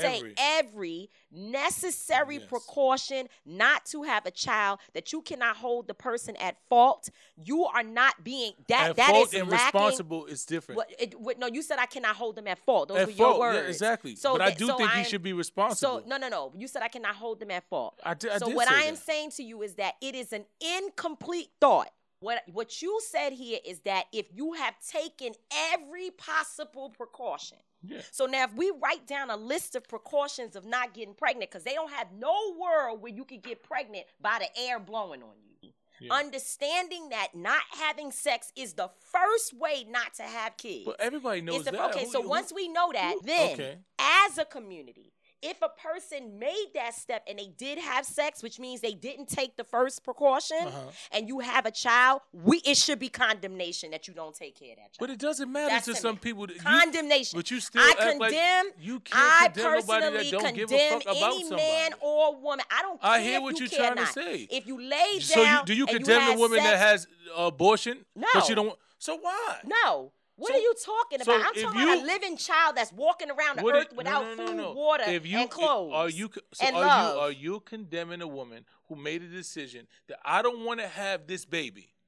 necessary precaution not to have a child, that you cannot hold the person at fault. You are not being that fault is and lacking. Responsible is different. No, you said I cannot hold them at fault. Those at were fault, your words. Yeah, exactly. So, but I do think he should be responsible. So no. You said I cannot hold them at fault. I did what say I am saying to you is that it is an incomplete thought. What you said here is that if you have taken every possible precaution. Yeah. So now if we write down a list of precautions of not getting pregnant, because they don't have no world where you could get pregnant by the air blowing on you. Yeah. Understanding that not having sex is the first way not to have kids. But everybody knows that. Okay, once we know that, then as a community, if a person made that step and they did have sex, which means they didn't take the first precaution, and you have a child, it should be condemnation that you don't take care of that child. But it doesn't matter to some people. Condemnation. But you still act like you can't condemn nobody that don't give a fuck about any somebody. Man or woman. I don't care. I hear what you're trying to say. If you lay down, so do you condemn the woman that has abortion? No. But you don't. So why? No. What are you talking about? I'm talking about a living child that's walking around the earth without food, water, and clothes. Are you condemning a woman who made a decision that I don't want to have this baby?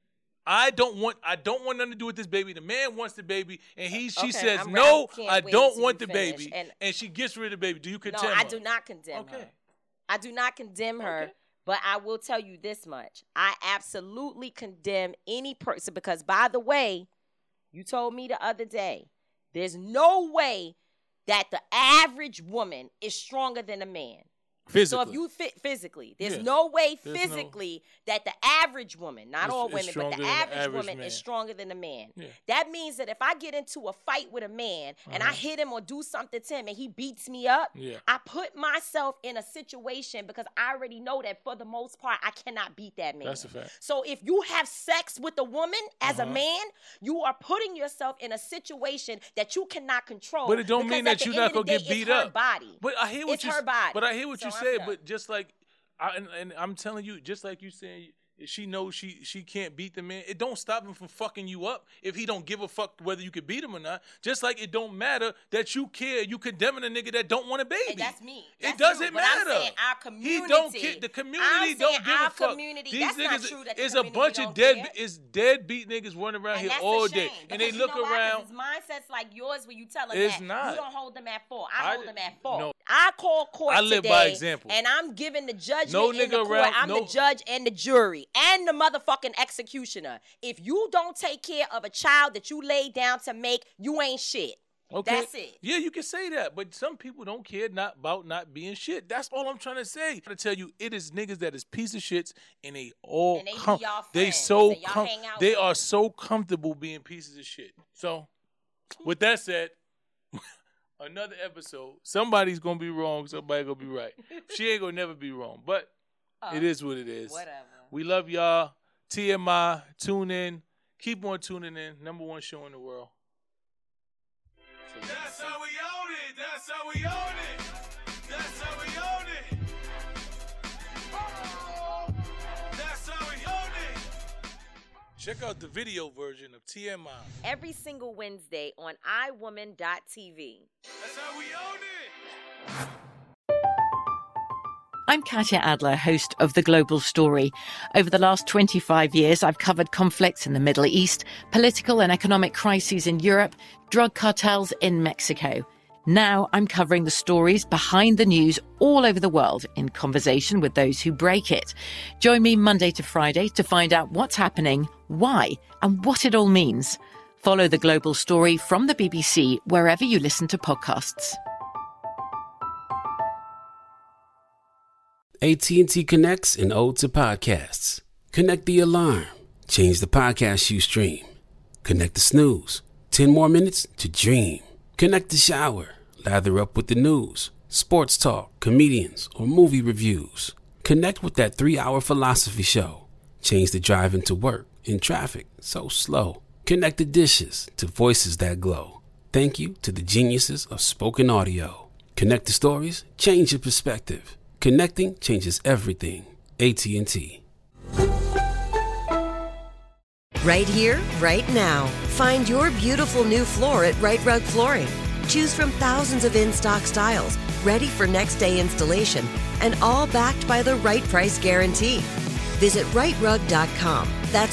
I don't want nothing to do with this baby. The man wants the baby, and she says, I don't want the baby, and she gets rid of the baby. Do you condemn her? No, I do not condemn her. I do not condemn her, but I will tell you this much. I absolutely condemn any person because, by the way, you told me the other day, there's no way that the average woman is stronger than a man. Physically. So if you physically, there's no way physically that the average woman, not all women, but the average woman is stronger than a man. Yeah. That means that if I get into a fight with a man and I hit him or do something to him and he beats me up, I put myself in a situation because I already know that for the most part, I cannot beat that man. That's a fact. So if you have sex with a woman as a man, you are putting yourself in a situation that you cannot control. But it don't mean that you're not going to get beat up. It's her body. But I hear what it's her body. But I hear what you say, but just like, and I'm telling you, just like you saying, she knows she can't beat the man. It don't stop him from fucking you up if he don't give a fuck whether you can beat him or not. Just like it don't matter that you care. You condemning a nigga that don't want a baby. And that's me. It doesn't matter. I'm saying our community. He don't care. The community don't give a fuck. These that's niggas, not true that it's a bunch of deadbeat niggas running around here all day, and they look around. His mindset's like yours, where you tell them it's that not. You don't hold them at fault. I hold them at fault. No. I call court today. I live by example. And I'm giving the judgment in the court. I'm the judge and the jury and the motherfucking executioner. If you don't take care of a child that you laid down to make, you ain't shit. Okay. That's it. Yeah, you can say that, but some people don't care about not being shit. That's all I'm trying to say. I'm trying to tell you, it is niggas that is piece of shits, and they all they are so comfortable being pieces of shit. So, with that said, another episode. Somebody's gonna be wrong. Somebody's gonna be right. She ain't gonna never be wrong, but it is what it is. Whatever. We love y'all. TMI. Tune in. Keep on tuning in. #1 show in the world. That's how we own it. That's how we own it. That's how we own it. Oh, that's how we own it. Check out the video version of TMI every single Wednesday on iWoman.tv. That's how we own it. I'm Katya Adler, host of The Global Story. Over the last 25 years, I've covered conflicts in the Middle East, political and economic crises in Europe, drug cartels in Mexico. Now I'm covering the stories behind the news all over the world in conversation with those who break it. Join me Monday to Friday to find out what's happening, why, and what it all means. Follow The Global Story from the BBC wherever you listen to podcasts. AT&T connects an ode to podcasts. Connect the alarm. Change the podcast you stream. Connect the snooze. 10 more minutes to dream. Connect the shower. Lather up with the news, sports talk, comedians, or movie reviews. Connect with that 3-hour philosophy show. Change the drive into work in traffic so slow. Connect the dishes to voices that glow. Thank you to the geniuses of spoken audio. Connect the stories. Change your perspective. Connecting changes everything. AT&T. Right here, right now. Find your beautiful new floor at Right Rug Flooring. Choose from thousands of in-stock styles, ready for next day installation, and all backed by the right price guarantee. Visit rightrug.com. That's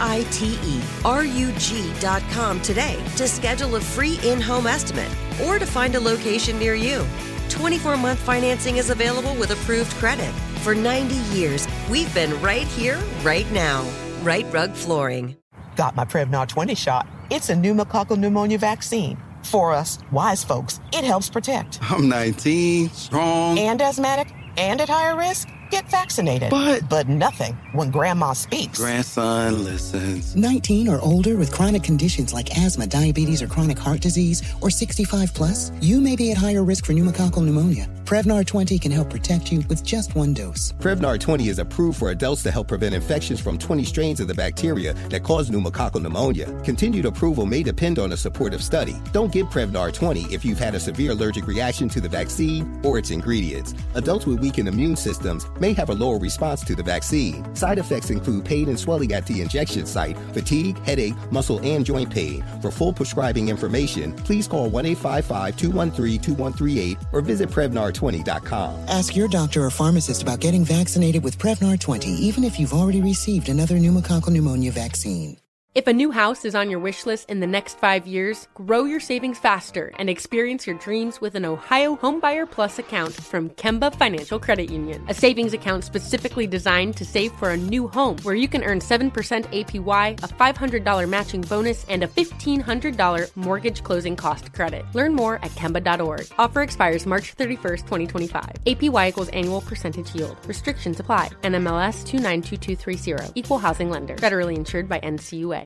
RITERUG.com today to schedule a free in-home estimate or to find a location near you. 24-month financing is available with approved credit. For 90 years, we've been right here, right now. Right Rug Flooring. Got my Prevnar 20 shot. It's a pneumococcal pneumonia vaccine. For us, wise folks, it helps protect. I'm 19, strong. And asthmatic, and at higher risk. Get vaccinated. But nothing when grandma speaks. Grandson listens. 19 or older with chronic conditions like asthma, diabetes, or chronic heart disease, or 65 plus, you may be at higher risk for pneumococcal pneumonia. Prevnar 20 can help protect you with just one dose. Prevnar 20 is approved for adults to help prevent infections from 20 strains of the bacteria that cause pneumococcal pneumonia. Continued approval may depend on a supportive study. Don't give Prevnar 20 if you've had a severe allergic reaction to the vaccine or its ingredients. Adults with weakened immune systems may have a lower response to the vaccine. Side effects include pain and swelling at the injection site, fatigue, headache, muscle, and joint pain. For full prescribing information, please call 1-855-213-2138 or visit Prevnar20.com. Ask your doctor or pharmacist about getting vaccinated with Prevnar 20, even if you've already received another pneumococcal pneumonia vaccine. If a new house is on your wish list in the next 5 years, grow your savings faster and experience your dreams with an Ohio Homebuyer Plus account from Kemba Financial Credit Union. A savings account specifically designed to save for a new home, where you can earn 7% APY, a $500 matching bonus, and a $1,500 mortgage closing cost credit. Learn more at Kemba.org. Offer expires March 31st, 2025. APY equals annual percentage yield. Restrictions apply. NMLS 292230. Equal housing lender. Federally insured by NCUA.